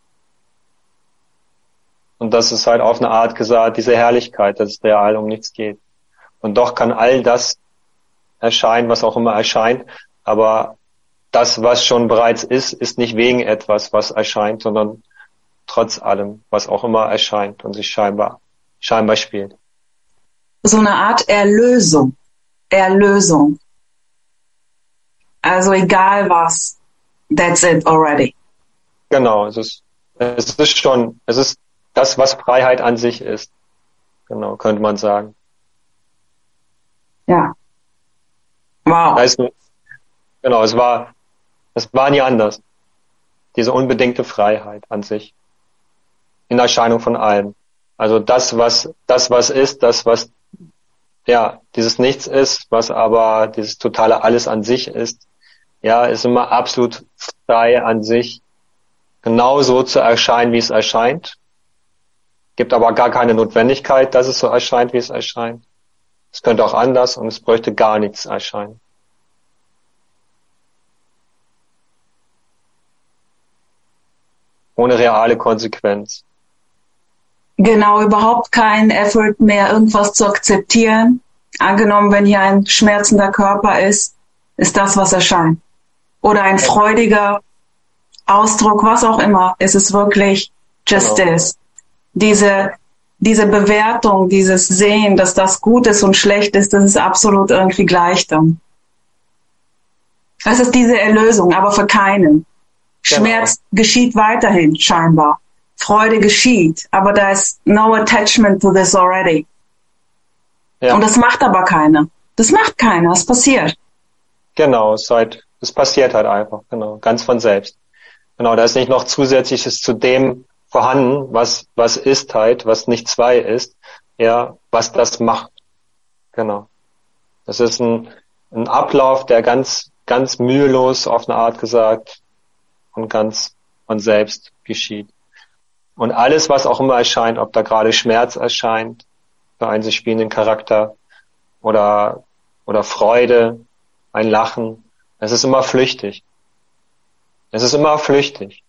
Und das ist halt auf eine Art gesagt, diese Herrlichkeit, dass es real um nichts geht. Und doch kann all das erscheinen, was auch immer erscheint, aber das, was schon bereits ist nicht wegen etwas, was erscheint, sondern trotz allem, was auch immer erscheint und sich scheinbar spielt. So eine Art Erlösung. Erlösung. Also egal was, that's it already. Genau, es ist das, was Freiheit an sich ist. Genau, könnte man sagen. Ja. Wow. Genau, es war nie anders. Diese unbedingte Freiheit an sich. In Erscheinung von allem. Also das, was ist, ja, dieses Nichts ist, was aber dieses totale Alles an sich ist, ja, ist immer absolut frei an sich, genauso zu erscheinen, wie es erscheint. Gibt aber gar keine Notwendigkeit, dass es so erscheint, wie es erscheint. Es könnte auch anders und es bräuchte gar nichts erscheinen. Ohne reale Konsequenz. Genau, überhaupt kein Effort mehr, irgendwas zu akzeptieren. Angenommen, wenn hier ein schmerzender Körper ist das, was erscheint. Oder ein freudiger Ausdruck, was auch immer. Es ist wirklich just this. Diese Bewertung, dieses Sehen, dass das gut ist und schlecht ist, das ist absolut irgendwie gleich dann. Das ist diese Erlösung, aber für keinen. Schmerz geschieht weiterhin, scheinbar. Freude geschieht, aber da ist no attachment to this already. Ja. Und das macht aber keiner. Das macht keiner, es passiert. Genau, es passiert halt einfach, genau, ganz von selbst. Genau, da ist nicht noch Zusätzliches zu dem vorhanden, was ist halt, was nicht zwei ist, ja, was das macht. Genau. Das ist ein Ablauf, der ganz mühelos auf eine Art gesagt und ganz von selbst geschieht. Und alles, was auch immer erscheint, ob da gerade Schmerz erscheint, für einen sich spielenden Charakter oder Freude, ein Lachen, es ist immer flüchtig. Es ist immer flüchtig.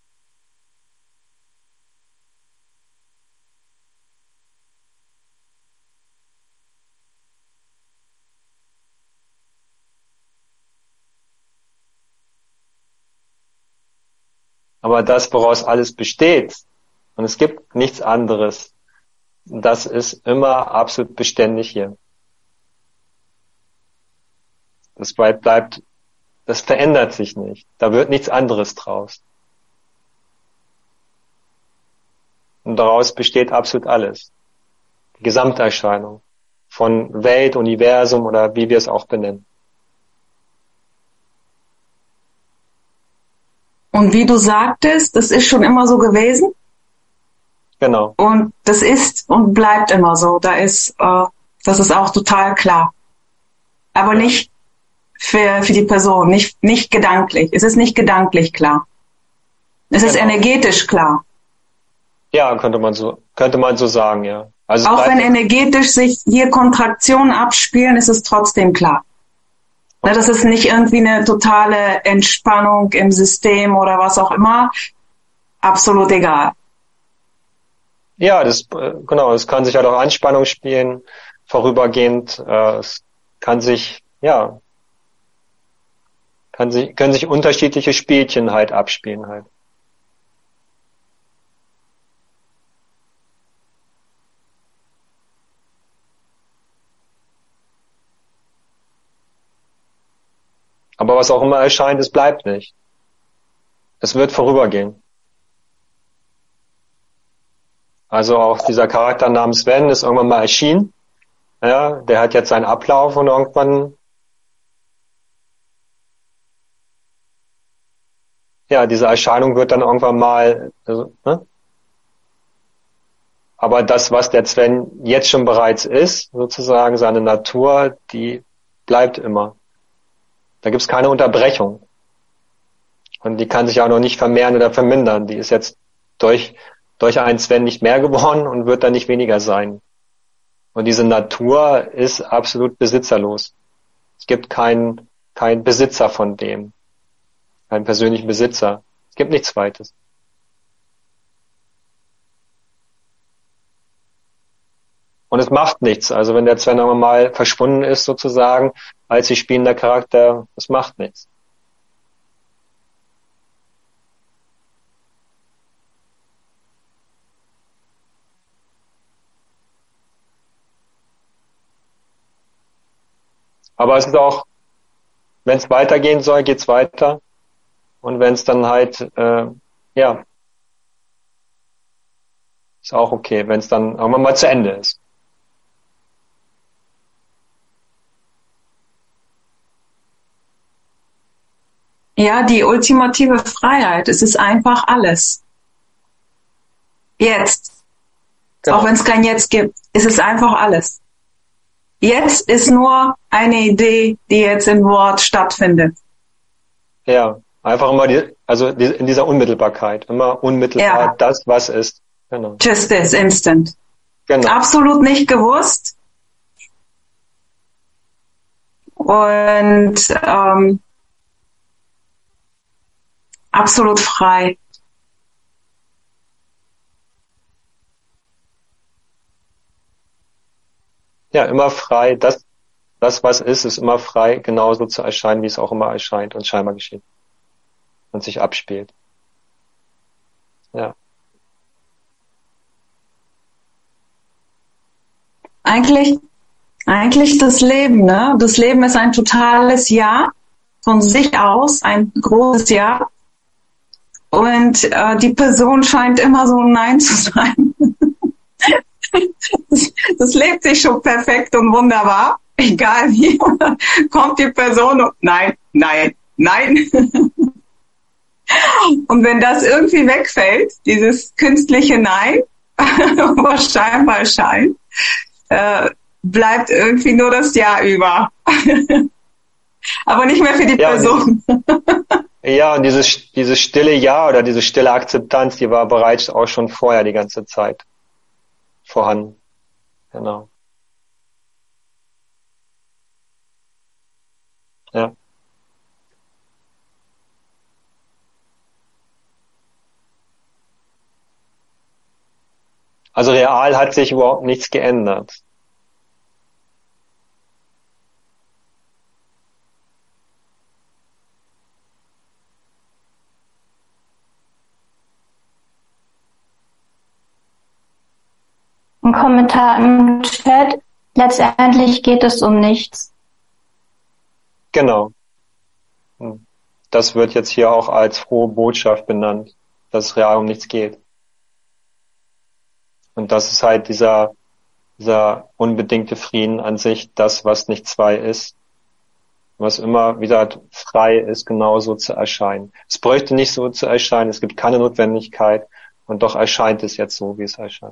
Aber das, woraus alles besteht, und es gibt nichts anderes, das ist immer absolut beständig hier. Das bleibt, das verändert sich nicht. Da wird nichts anderes draus. Und daraus besteht absolut alles. Die Gesamterscheinung von Welt, Universum oder wie wir es auch benennen. Und wie du sagtest, das ist schon immer so gewesen. Genau. Und das ist und bleibt immer so. Das ist auch total klar. Aber nicht für die Person, nicht gedanklich. Es ist nicht gedanklich klar. Es ist energetisch klar. Ja, könnte man so sagen, ja. Also auch wenn energetisch sich hier Kontraktionen abspielen, ist es trotzdem klar. Okay. Das ist nicht irgendwie eine totale Entspannung im System oder was auch immer. Absolut egal. Ja, es kann sich halt auch Anspannung spielen, vorübergehend. Es können sich unterschiedliche Spielchen halt abspielen halt. Aber was auch immer erscheint, es bleibt nicht. Es wird vorübergehen. Also auch dieser Charakter namens Sven ist irgendwann mal erschienen. Ja, der hat jetzt seinen Ablauf und irgendwann, ja, diese Erscheinung wird dann irgendwann mal, also, ne? Aber das, was der Sven jetzt schon bereits ist, sozusagen seine Natur, die bleibt immer. Da gibt's keine Unterbrechung. Und die kann sich auch noch nicht vermehren oder vermindern. Die ist jetzt durch einen Sven nicht mehr geworden und wird dann nicht weniger sein. Und diese Natur ist absolut besitzerlos. Es gibt keinen Besitzer von dem. Keinen persönlichen Besitzer. Es gibt nichts Zweites. Und es macht nichts. Also wenn der Sven irgendwann mal verschwunden ist, sozusagen, als sich spielender Charakter, es macht nichts. Aber es ist auch, wenn es weitergehen soll, geht's weiter. Und wenn es dann halt, ja, ist auch okay, wenn es dann irgendwann mal zu Ende ist. Ja, die ultimative Freiheit. Es ist einfach alles. Jetzt. Genau. Auch wenn es kein Jetzt gibt. Es ist einfach alles. Jetzt ist nur eine Idee, die jetzt im Wort stattfindet. Ja, einfach immer in dieser Unmittelbarkeit. Immer unmittelbar Ja. das, was ist. Genau. Just this instant. Genau. Absolut nicht gewusst. Und absolut frei. Ja, immer frei. Das, was ist immer frei, genauso zu erscheinen, wie es auch immer erscheint und scheinbar geschieht. Und sich abspielt. Ja. Eigentlich das Leben, ne? Das Leben ist ein totales Ja. Von sich aus ein großes Ja. Und die Person scheint immer so ein Nein zu sein. Das lebt sich schon perfekt und wunderbar. Egal wie. Kommt die Person und nein. Und wenn das irgendwie wegfällt, dieses künstliche Nein, was scheinbar scheint, bleibt irgendwie nur das Ja über. Aber nicht mehr für die Person. Ja, und dieses stille Ja oder diese stille Akzeptanz, die war bereits auch schon vorher die ganze Zeit vorhanden. Genau. Ja. Also real hat sich überhaupt nichts geändert. Ein Kommentar im Chat. Letztendlich geht es um nichts. Genau. Das wird jetzt hier auch als frohe Botschaft benannt, dass es real um nichts geht. Und das ist halt dieser unbedingte Frieden an sich, das, was nicht zwei ist, was immer wieder frei ist, genauso zu erscheinen. Es bräuchte nicht so zu erscheinen, es gibt keine Notwendigkeit und doch erscheint es jetzt so, wie es erscheint.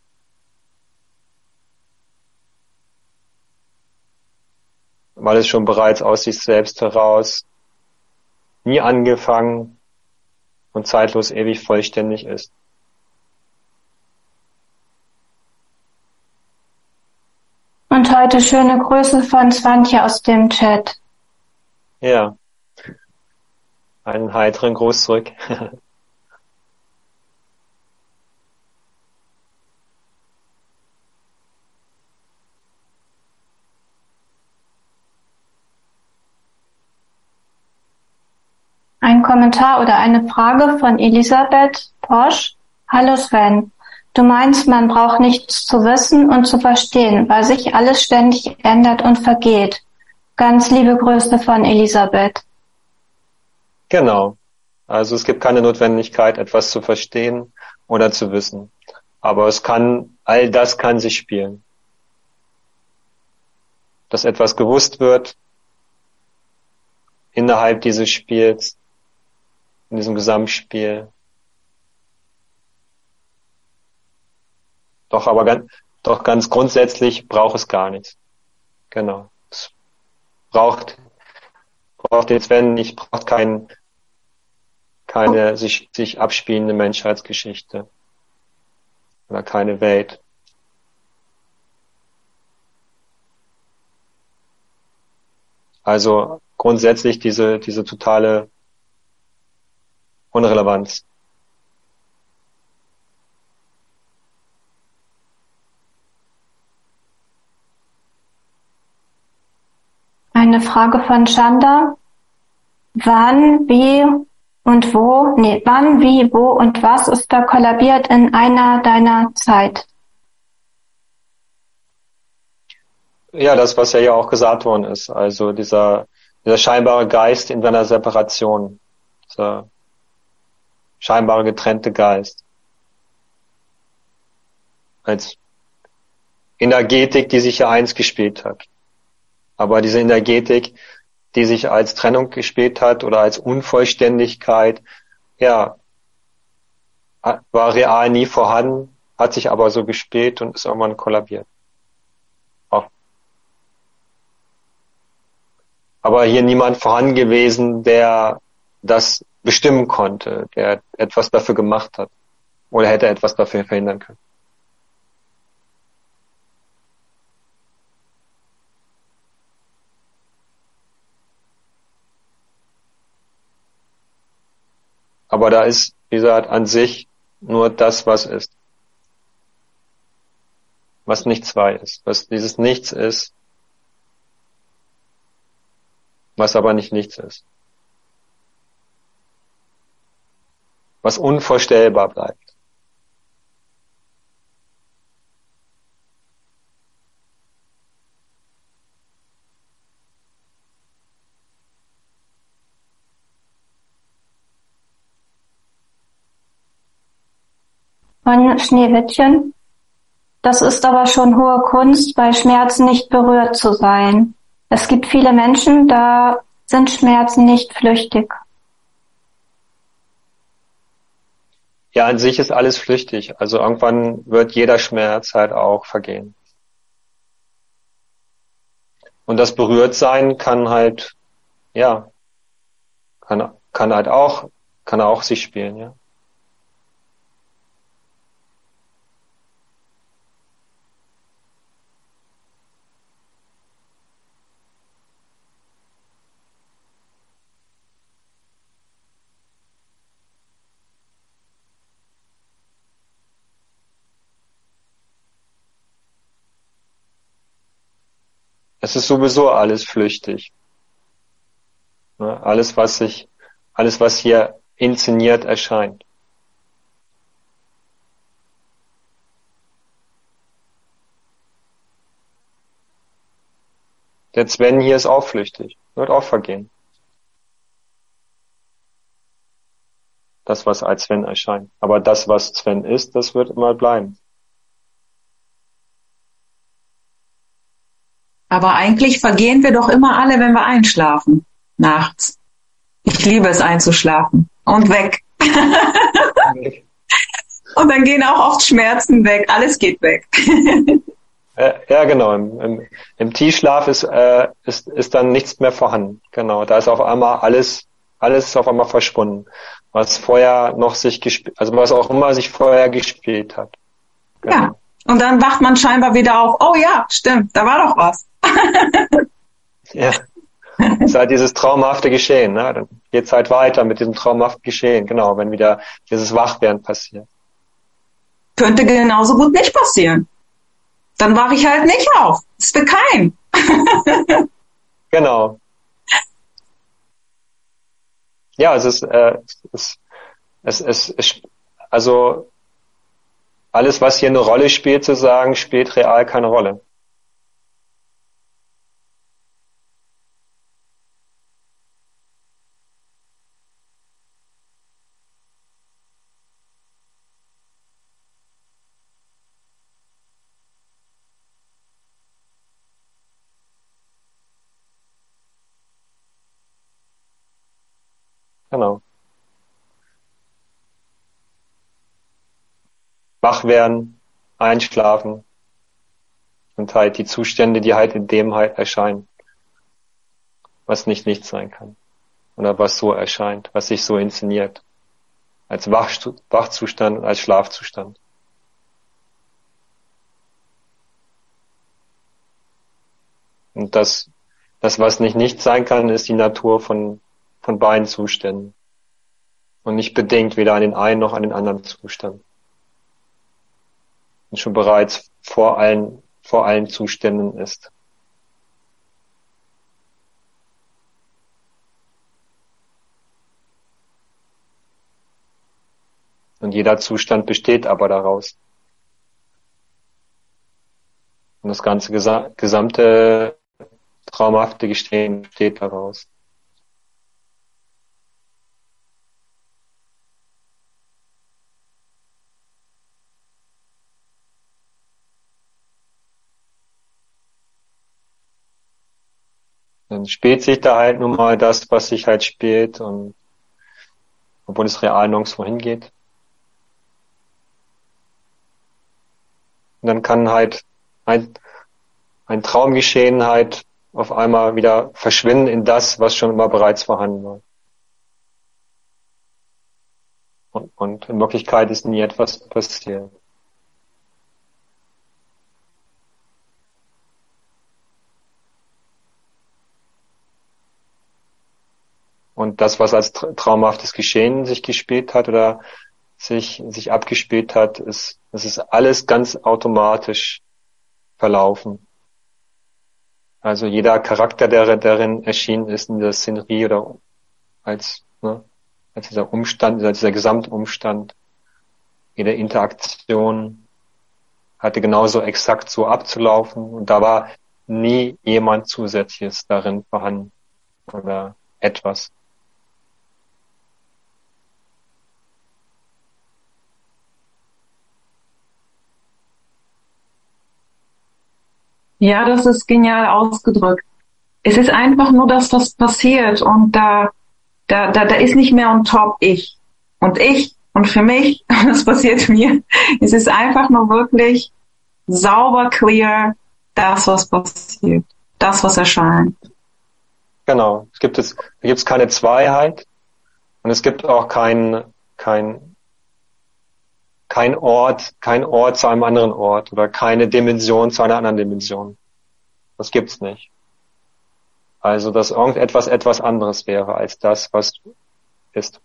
Weil es schon bereits aus sich selbst heraus nie angefangen und zeitlos ewig vollständig ist. Und heute schöne Grüße von Swantje aus dem Chat. Ja. Einen heiteren Gruß zurück. Ein Kommentar oder eine Frage von Elisabeth Posch. Hallo Sven. Du meinst, man braucht nichts zu wissen und zu verstehen, weil sich alles ständig ändert und vergeht. Ganz liebe Grüße von Elisabeth. Genau. Also es gibt keine Notwendigkeit, etwas zu verstehen oder zu wissen. Aber all das kann sich spielen. Dass etwas gewusst wird innerhalb dieses Spiels, in diesem Gesamtspiel. Doch ganz grundsätzlich braucht es gar nichts. Genau. Es braucht den Sven nicht, braucht keine sich abspielende Menschheitsgeschichte oder keine Welt. Also grundsätzlich diese totale Unrelevanz. Eine Frage von Chanda. Wann, wie, wo und was ist da kollabiert in einer deiner Zeit? Ja, das, was ja auch gesagt worden ist. Also dieser scheinbare Geist in seiner Separation. Dieser scheinbare getrennte Geist. Als Energetik, die sich ja eins gespielt hat. Aber diese Energetik, die sich als Trennung gespielt hat oder als Unvollständigkeit, ja, war real nie vorhanden, hat sich aber so gespielt und ist irgendwann kollabiert. Aber hier niemand vorhanden gewesen, der das bestimmen konnte, der etwas dafür gemacht hat oder hätte etwas dafür verhindern können. Aber da ist, wie gesagt, an sich nur das, was ist. Was nicht zwei ist. Was dieses Nichts ist, was aber nicht nichts ist. Was unvorstellbar bleibt. Von Schneewittchen. Das ist aber schon hohe Kunst, bei Schmerzen nicht berührt zu sein. Es gibt viele Menschen, da sind Schmerzen nicht flüchtig. Ja, an sich ist alles flüchtig. Also irgendwann wird jeder Schmerz halt auch vergehen. Und das Berührtsein kann halt, ja, kann auch sich spielen, ja. Es ist sowieso alles flüchtig. Alles, was hier inszeniert erscheint. Der Sven hier ist auch flüchtig, wird auch vergehen. Das, was als Sven erscheint. Aber das, was Sven ist, das wird immer bleiben. Aber eigentlich vergehen wir doch immer alle, wenn wir einschlafen. Nachts. Ich liebe es einzuschlafen. Und weg. Und dann gehen auch oft Schmerzen weg. Alles geht weg. Ja, genau. Im Tiefschlaf ist dann nichts mehr vorhanden. Genau. Da ist auf einmal alles ist auf einmal verschwunden. Was vorher noch was auch immer sich vorher gespielt hat. Genau. Ja. Und dann wacht man scheinbar wieder auf. Oh ja, stimmt, da war doch was. Ja. Es ist halt dieses traumhafte Geschehen, ne? Dann geht's halt weiter mit diesem traumhaften Geschehen, genau, wenn wieder dieses Wachwerden passiert. Könnte genauso gut nicht passieren. Dann wache ich halt nicht auf. Ist bekeim. Genau. Ja, also alles, was hier eine Rolle spielt, zu sagen, spielt real keine Rolle. Genau. Wach werden, einschlafen und halt die Zustände, die halt in dem halt erscheinen, was nicht sein kann. Oder was so erscheint, was sich so inszeniert. Als Wachzustand und als Schlafzustand. Und das, was nicht sein kann, ist die Natur von beiden Zuständen. Und nicht bedingt weder an den einen noch an den anderen Zustand. Und schon bereits vor allen Zuständen ist. Und jeder Zustand besteht aber daraus. Und das ganze gesamte traumhafte Geschehen besteht daraus. Dann spielt sich da halt nun mal das, was sich halt spielt, und obwohl es real nirgendwo hingeht. Und dann kann halt ein Traumgeschehen halt auf einmal wieder verschwinden in das, was schon immer bereits vorhanden war. Und in Wirklichkeit ist nie etwas passiert. Und das, was als traumhaftes Geschehen sich gespielt hat oder sich abgespielt hat, es ist alles ganz automatisch verlaufen. Also jeder Charakter, der darin erschienen ist in der Szenerie oder als dieser Umstand, als dieser Gesamtumstand, jede Interaktion hatte genauso exakt so abzulaufen, und da war nie jemand Zusätzliches darin vorhanden oder etwas. Ja, das ist genial ausgedrückt. Es ist einfach nur das, was passiert, und da ist nicht mehr on top ich und für mich, das passiert mir. Es ist einfach nur wirklich sauber, clear, das, was passiert, das, was erscheint. Genau. Da gibt's keine Zweiheit, und es gibt auch kein Ort zu einem anderen Ort oder keine Dimension zu einer anderen Dimension. Das gibt's nicht. Also, dass irgendetwas etwas anderes wäre als das, was ist.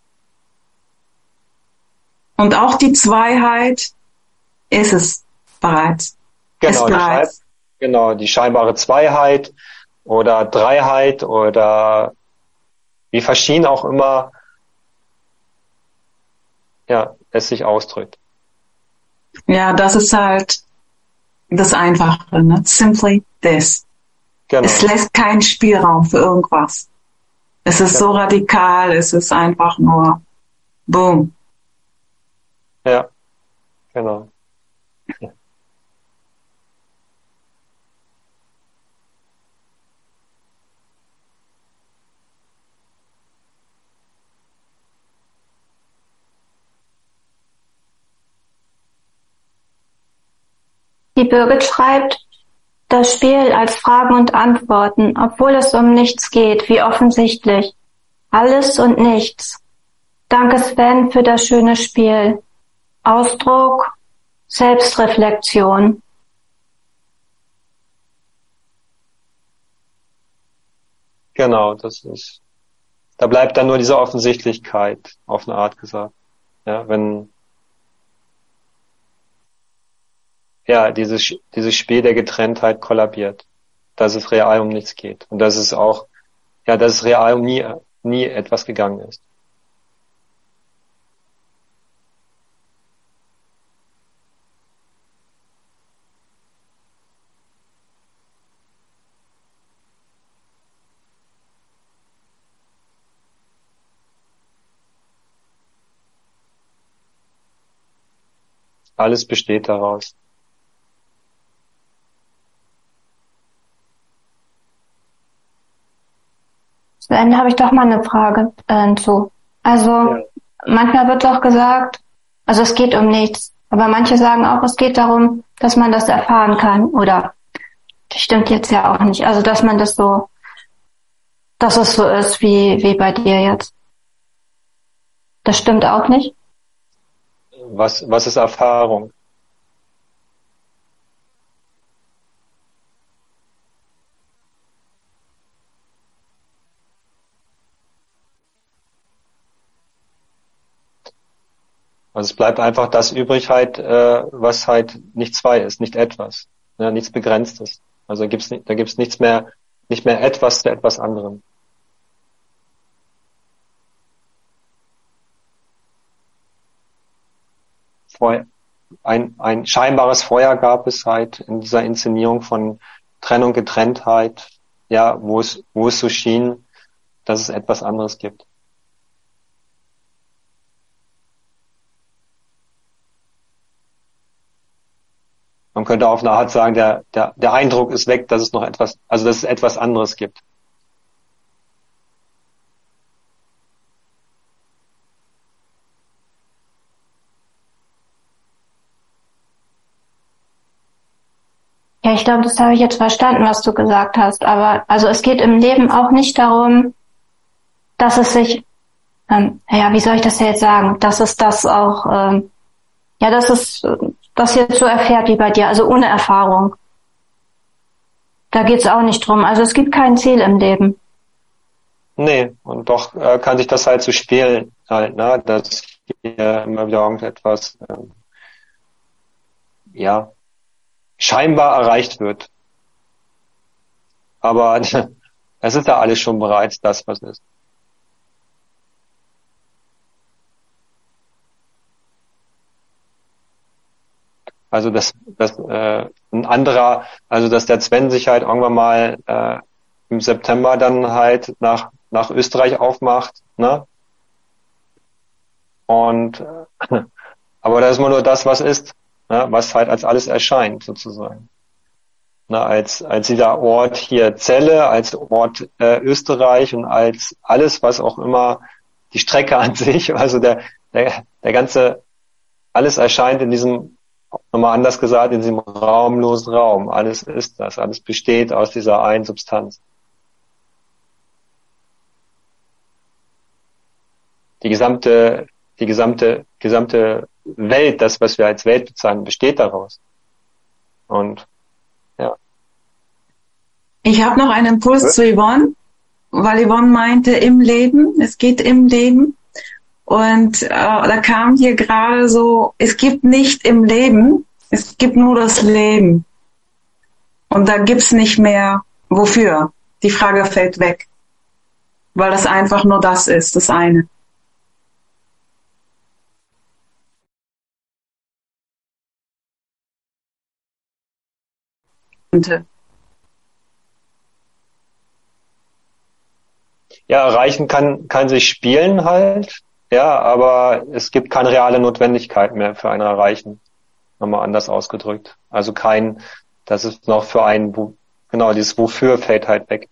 Und auch die Zweiheit ist es bereits. Genau, die scheinbare Zweiheit oder Dreiheit oder wie verschieden auch immer, ja, es sich ausdrückt. Ja, das ist halt das Einfache, ne? Simply this. Genau. Es lässt keinen Spielraum für irgendwas. Es ist so radikal, es ist einfach nur boom. Ja, genau. Ja. Die Birgit schreibt, das Spiel als Fragen und Antworten, obwohl es um nichts geht, wie offensichtlich. Alles und nichts. Danke Sven für das schöne Spiel. Ausdruck, Selbstreflexion. Genau, da bleibt dann nur diese Offensichtlichkeit, auf eine Art gesagt. Ja, wenn, ja, dieses Spiel der Getrenntheit kollabiert, dass es real um nichts geht und dass es real um nie etwas gegangen ist. Alles besteht daraus. Sven, habe ich doch mal eine Frage zu. Also manchmal wird doch gesagt, also es geht um nichts. Aber manche sagen auch, es geht darum, dass man das erfahren kann. Oder das stimmt jetzt ja auch nicht. Also dass man das so, dass es so ist wie bei dir jetzt. Das stimmt auch nicht. Was ist Erfahrung? Also es bleibt einfach das übrig halt, was halt nicht zwei ist, nicht etwas, ja, nichts Begrenztes. Also da gibt's nicht mehr etwas zu etwas anderem. Feuer, ein scheinbares Feuer gab es halt in dieser Inszenierung von Trennung, Getrenntheit, ja, wo es so schien, dass es etwas anderes gibt. Man könnte auf eine Art sagen, der Eindruck ist weg, dass es noch etwas, also dass es etwas anderes gibt. Ja, ich glaube, das habe ich jetzt verstanden, was du gesagt hast. Aber also es geht im Leben auch nicht darum, dass es sich, ja, wie soll ich das jetzt sagen, dass es das auch, ja, dass es das jetzt so erfährt wie bei dir, also ohne Erfahrung. Da geht's auch nicht drum. Also es gibt kein Ziel im Leben. Nee, und doch kann sich das halt so spielen, halt, ne, dass hier immer wieder irgendetwas, ja, scheinbar erreicht wird. Aber es ist ja alles schon bereits das, was ist. Also ein anderer, also dass der Sven sich halt irgendwann mal im September dann halt nach Österreich aufmacht, ne? Und aber das ist immer nur das, was ist, ne? Was halt als alles erscheint, sozusagen. Ne? Als dieser Ort hier Celle, als Ort Österreich und als alles, was auch immer die Strecke an sich, also der ganze, alles erscheint in diesem, nochmal anders gesagt, in diesem raumlosen Raum. Alles ist das, alles besteht aus dieser einen Substanz. Die gesamte Welt, das, was wir als Welt bezeichnen, besteht daraus. Und ja. Ich habe noch einen Impuls zu Yvonne, weil Yvonne meinte im Leben, es geht im Leben. Und da kam hier gerade so, es gibt nicht im Leben, es gibt nur das Leben. Und da gibt's nicht mehr wofür. Die Frage fällt weg, weil das einfach nur das ist, das eine. Und, Ja, erreichen kann sich spielen halt, ja, aber es gibt keine reale Notwendigkeit mehr für ein Erreichen. Nochmal anders ausgedrückt. Also das ist noch für einen, genau, dieses Wofür fällt halt weg.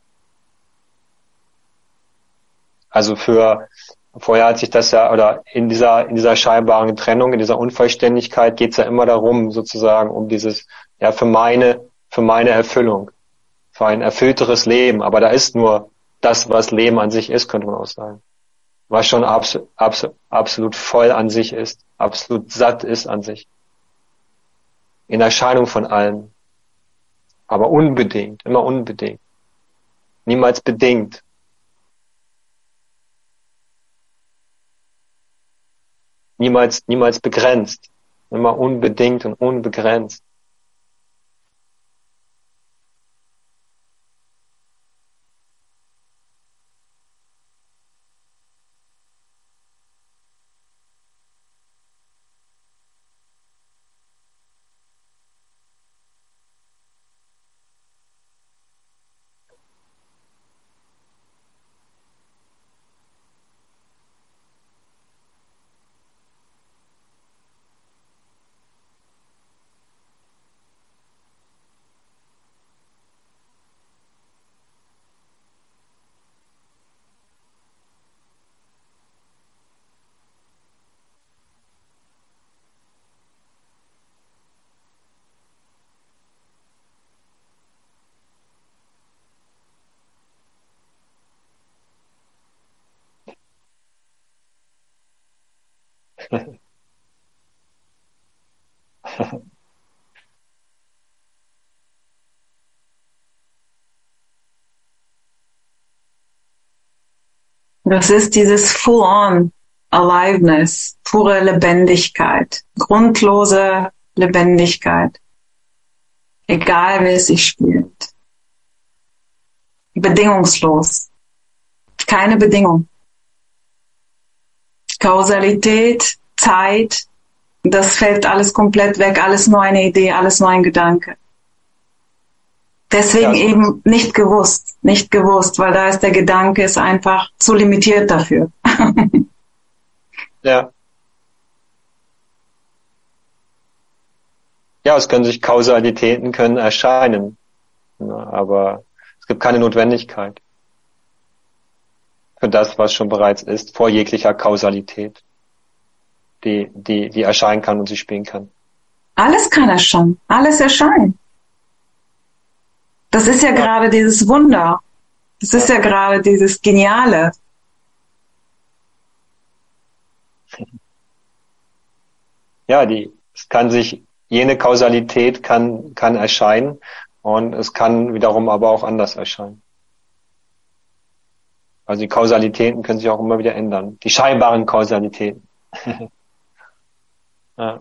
Also vorher hat sich das ja, oder in dieser scheinbaren Trennung, in dieser Unvollständigkeit geht's ja immer darum, sozusagen, um dieses, ja, für meine Erfüllung, für ein erfüllteres Leben. Aber da ist nur das, was Leben an sich ist, könnte man auch sagen. Was schon absolut voll an sich ist, absolut satt ist an sich. In Erscheinung von allem. Aber unbedingt, immer unbedingt. Niemals bedingt. Niemals begrenzt. Immer unbedingt und unbegrenzt. Das ist dieses Full-on Aliveness, pure Lebendigkeit, grundlose Lebendigkeit, egal wer es sich spielt. Bedingungslos, keine Bedingung. Kausalität, Zeit, das fällt alles komplett weg, alles nur eine Idee, alles nur ein Gedanke. Deswegen eben nicht gewusst, weil da ist der Gedanke ist einfach zu limitiert dafür. Ja. Ja, Kausalitäten können erscheinen, aber es gibt keine Notwendigkeit für das, was schon bereits ist, vor jeglicher Kausalität, die erscheinen kann und sich spielen kann. Alles kann erscheinen, alles erscheinen. Das ist ja gerade dieses Wunder. Das ist ja gerade dieses Geniale. Ja, jene Kausalität kann erscheinen und es kann wiederum aber auch anders erscheinen. Also die Kausalitäten können sich auch immer wieder ändern. Die scheinbaren Kausalitäten. Ja.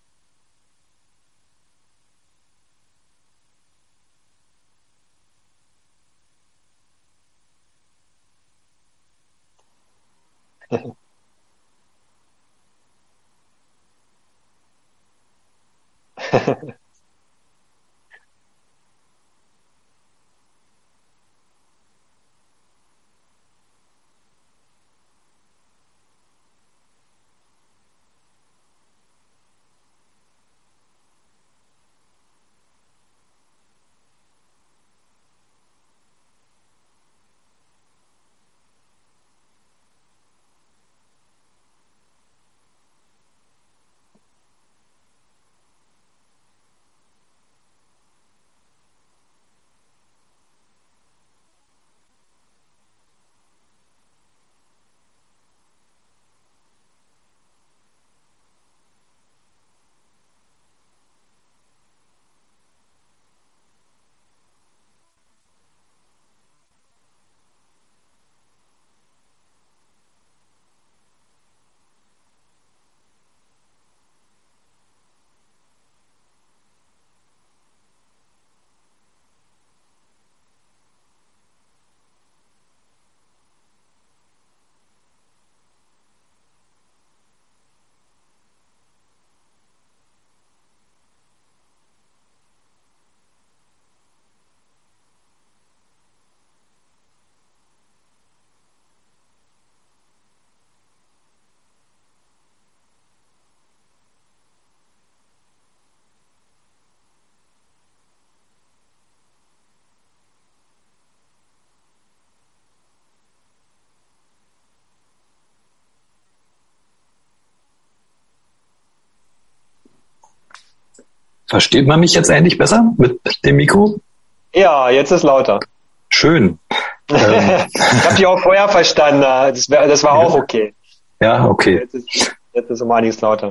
Versteht man mich jetzt endlich besser mit dem Mikro? Ja, jetzt ist lauter. Schön. Ich habe dich auch vorher verstanden. Das war auch okay. Ja, okay. Jetzt ist um einiges lauter.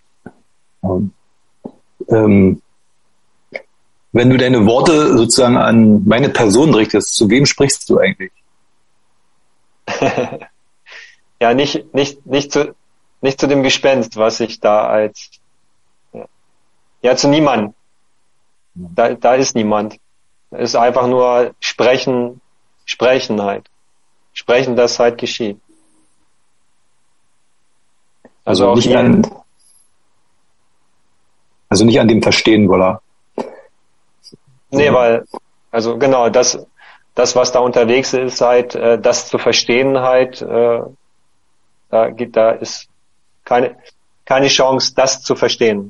Wenn du deine Worte sozusagen an meine Person richtest, zu wem sprichst du eigentlich? Ja, nicht zu dem Gespenst, was ich da zu niemandem. Da ist niemand. Es ist einfach nur Sprechen halt. Sprechen, das halt geschieht. Also nicht an dem Verstehen, Woller. Nee, weil, also genau, das, was da unterwegs ist, halt, das zu verstehen halt, da ist keine Chance, das zu verstehen.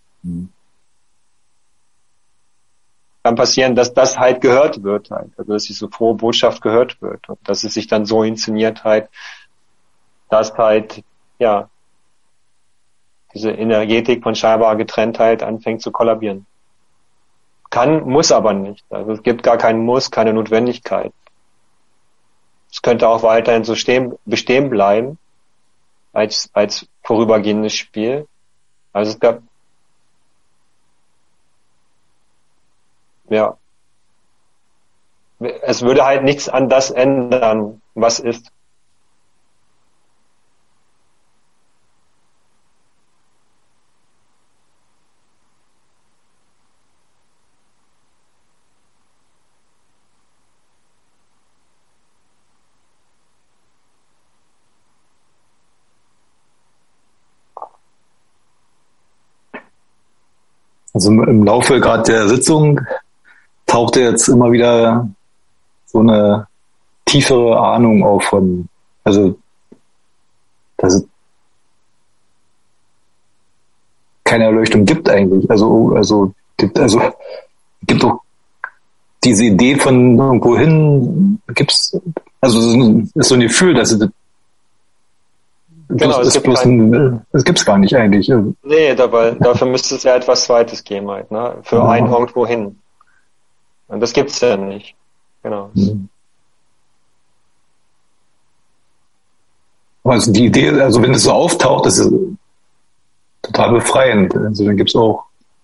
Kann passieren, dass das halt gehört wird halt, also dass diese frohe Botschaft gehört wird und dass es sich dann so inszeniert halt, dass halt, ja, diese Energetik von scheinbarer Getrenntheit anfängt zu kollabieren. Muss aber nicht. Also es gibt gar keinen Muss, keine Notwendigkeit. Es könnte auch weiterhin so bestehen bleiben als vorübergehendes Spiel. Also ja, es würde halt nichts an das ändern, was ist. Also im Laufe gerade der Sitzung tauchte jetzt immer wieder so eine tiefere Ahnung auf von, also dass es keine Erleuchtung gibt eigentlich. Also gibt auch diese Idee von irgendwohin gibt's, also es ist so ein Gefühl, dass es Genau, es gibt's gar nicht eigentlich. Nee, dafür müsste es ja etwas Zweites geben halt, ne? Für Ja. ein irgendwohin. Und das gibt's ja nicht. Genau. Aber also die Idee, also wenn es so auftaucht, das ist total befreiend. Also dann gibt's auch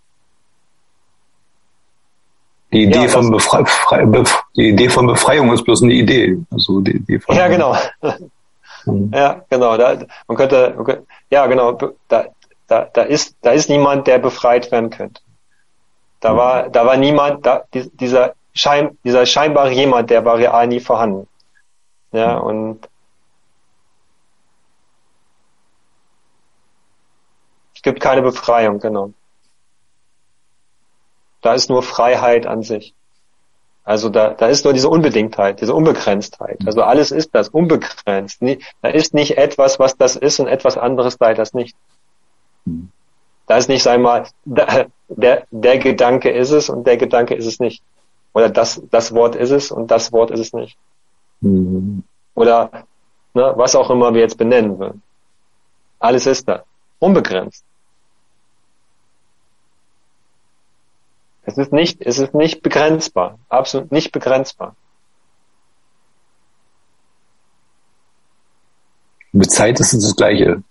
die Idee von die Idee von Befreiung ist bloß eine Idee. Also die Idee von Ja, genau. Ja, genau. Man könnte, ja, genau. Da ist niemand, der befreit werden könnte. Da war niemand, dieser scheinbare jemand, der war real nie vorhanden. Ja, und es gibt keine Befreiung, genau. Da ist nur Freiheit an sich. Also da ist nur diese Unbedingtheit, diese Unbegrenztheit. Also alles ist das, unbegrenzt. Da ist nicht etwas, was das ist und etwas anderes sei das nicht. Da ist nicht, sag mal, der Gedanke ist es und der Gedanke ist es nicht. Oder das Wort ist es und das Wort ist es nicht. Oder was auch immer wir jetzt benennen würden. Alles ist da. Unbegrenzt. Es ist nicht begrenzbar. Absolut nicht begrenzbar. Mit Zeit ist es das Gleiche.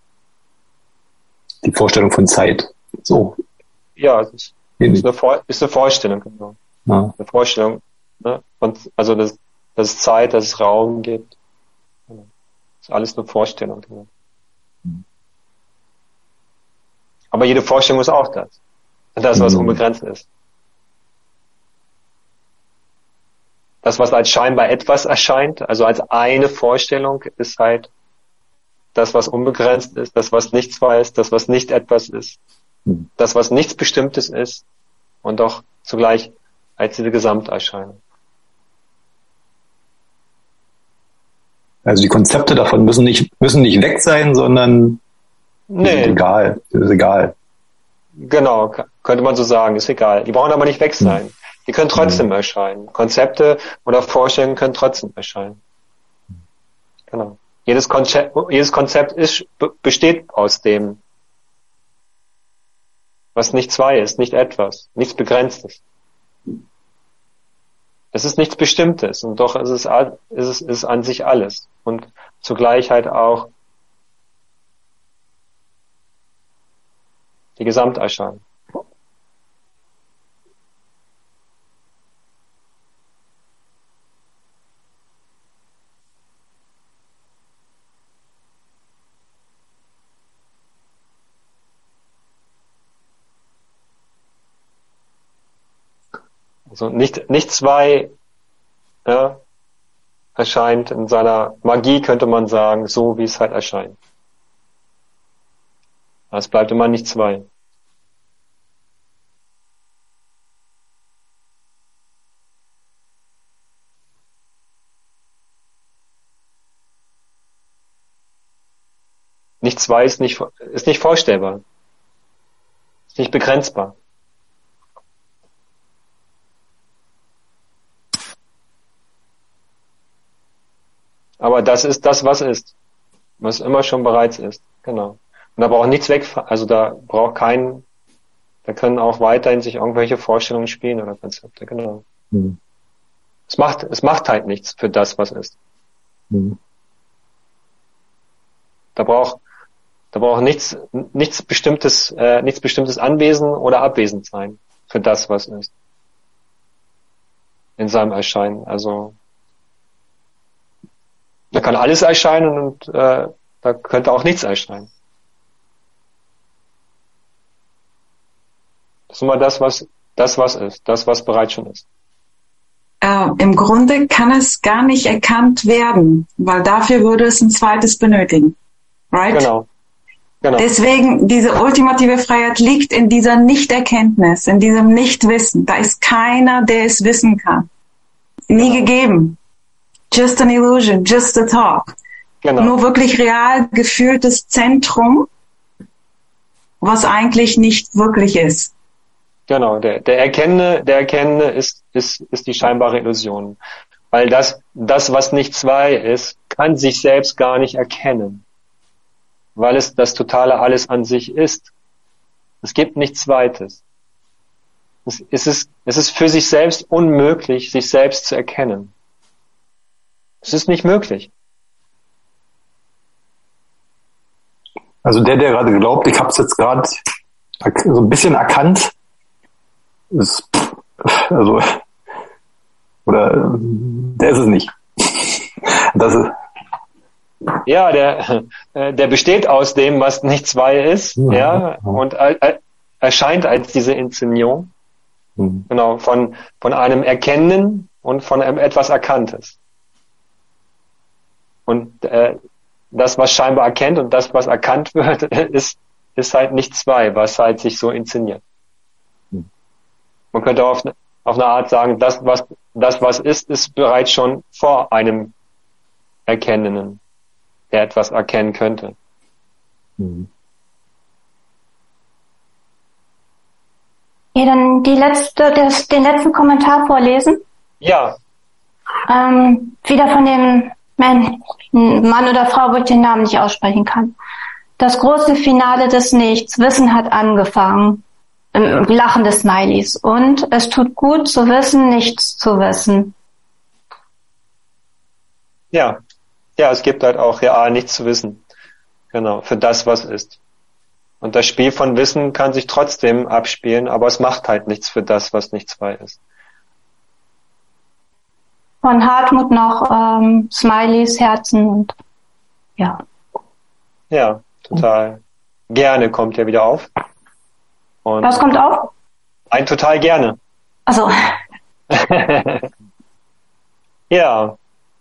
Die Vorstellung von Zeit. So. Ja, es ist eine Vorstellung, genau. Ja. Eine Vorstellung, ne? Also, dass es Zeit, dass es Raum gibt. Das ist alles eine Vorstellung, genau. Aber jede Vorstellung ist auch das. Das, was unbegrenzt ist. Das, was als scheinbar etwas erscheint, also als eine Vorstellung, ist halt das, was unbegrenzt ist, das, was nichts weiß, das, was nicht etwas ist, das, was nichts Bestimmtes ist und auch zugleich als diese Gesamterscheinung. Also die Konzepte davon müssen nicht weg sein, sondern Nee, ist egal. Genau, könnte man so sagen, ist egal. Die brauchen aber nicht weg sein. Die können trotzdem erscheinen. Konzepte oder Vorstellungen können trotzdem erscheinen. Genau. Jedes Konzept besteht aus dem, was nicht zwei ist, nicht etwas, nichts Begrenztes. Es ist nichts Bestimmtes und doch ist es an sich alles und zugleich halt auch die Gesamterscheinung. Also nicht zwei, ja, erscheint in seiner Magie, könnte man sagen, so wie es halt erscheint. Es bleibt immer nicht zwei. Nicht zwei ist nicht vorstellbar. Ist nicht begrenzbar. Aber das ist das, was immer schon bereits ist. Genau. Und da braucht nichts weg, also da können auch weiterhin sich irgendwelche Vorstellungen spielen oder Konzepte, genau. Es macht halt nichts für das, was ist. Da braucht nichts Bestimmtes anwesend oder abwesend sein für das, was ist. in seinem Erscheinen. Also da kann alles erscheinen und da könnte auch nichts erscheinen. Das ist immer das, was ist, das, was bereits schon ist. Im Grunde kann es gar nicht erkannt werden, weil dafür würde es ein zweites benötigen. Right? Genau. Deswegen, diese ultimative Freiheit liegt in dieser Nichterkenntnis, in diesem Nichtwissen. Da ist keiner, der es wissen kann. Nie gegeben. Just an illusion, just a talk. Genau. Nur wirklich real gefühltes Zentrum, was eigentlich nicht wirklich ist. Genau, der Erkennende ist die scheinbare Illusion. Weil das, was nicht zwei ist, kann sich selbst gar nicht erkennen. Weil es das totale Alles an sich ist. Es gibt nichts Zweites. Es ist für sich selbst unmöglich, sich selbst zu erkennen. Es ist nicht möglich. Also der gerade glaubt, ich habe es jetzt gerade so ein bisschen erkannt, ist, also, oder der ist es nicht. Das ist, ja, der besteht aus dem, was nicht zwei ist, ja, und erscheint als diese Inszenierung, genau, von einem Erkennen und von einem etwas Erkanntes. Und das, was scheinbar erkennt und das, was erkannt wird, ist halt nicht zwei, was halt sich so inszeniert. Man könnte auf eine Art sagen, das, was ist bereits schon vor einem Erkennenden, der etwas erkennen könnte. Ja, dann den letzten Kommentar vorlesen. Ja. Wieder von dem Mann oder Frau, wo ich den Namen nicht aussprechen kann. Das große Finale des Nichts. Wissen hat angefangen. Lachende Smileys. Und es tut gut zu wissen, nichts zu wissen. Ja. Ja, es gibt halt auch real nichts zu wissen. Genau. Für das, was ist. Und das Spiel von Wissen kann sich trotzdem abspielen, aber es macht halt nichts für das, was nicht zwei ist. Von Hartmut noch Smileys, Herzen und ja. Ja, total. Gerne kommt er wieder auf. Und was kommt auf? Ein total gerne. Also. Ja.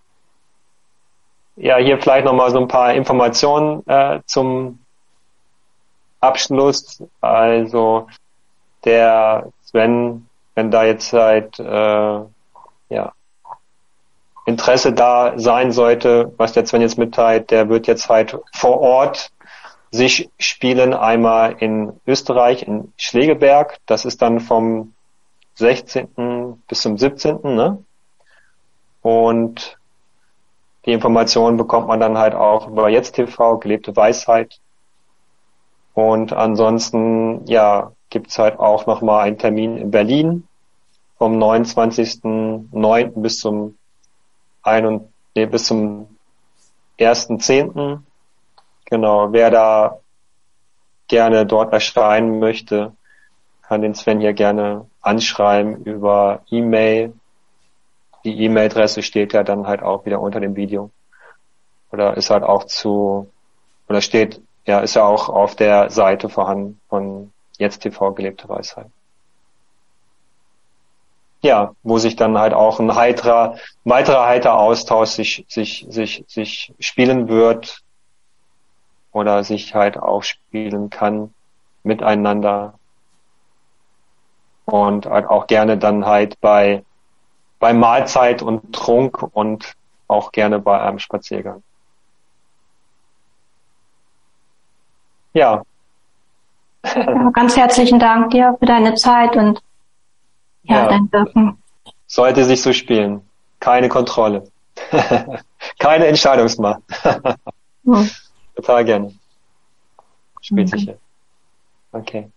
Ja, hier vielleicht nochmal so ein paar Informationen zum Abschluss. Also der Sven, wenn da jetzt halt Interesse da sein sollte, was der Sven jetzt mitteilt, der wird jetzt halt vor Ort sich spielen, einmal in Österreich, in Schlegelberg. Das ist dann vom 16. bis zum 17. Ne? Und die Informationen bekommt man dann halt auch über Jetzt TV, gelebte Weisheit. Und ansonsten, ja, gibt's halt auch nochmal einen Termin in Berlin vom 29.09. bis zum 1.10. Genau, wer da gerne dort erscheinen möchte, kann den Sven hier gerne anschreiben über E-Mail. Die E-Mail-Adresse steht ja dann halt auch wieder unter dem Video. Oder ist halt auch ist ja auch auf der Seite vorhanden von Jetzt TV, gelebte Weisheit. Ja, wo sich dann halt auch ein weiterer heiterer Austausch sich spielen wird oder sich halt auch spielen kann miteinander und halt auch gerne dann halt bei Mahlzeit und Trunk und auch gerne bei einem Spaziergang. Ja. Ja, ganz herzlichen Dank dir für deine Zeit und dein Wirken. Sollte sich so spielen. Keine Kontrolle. Keine Entscheidungsmacht. Total gerne. Spielt sich hier. Okay.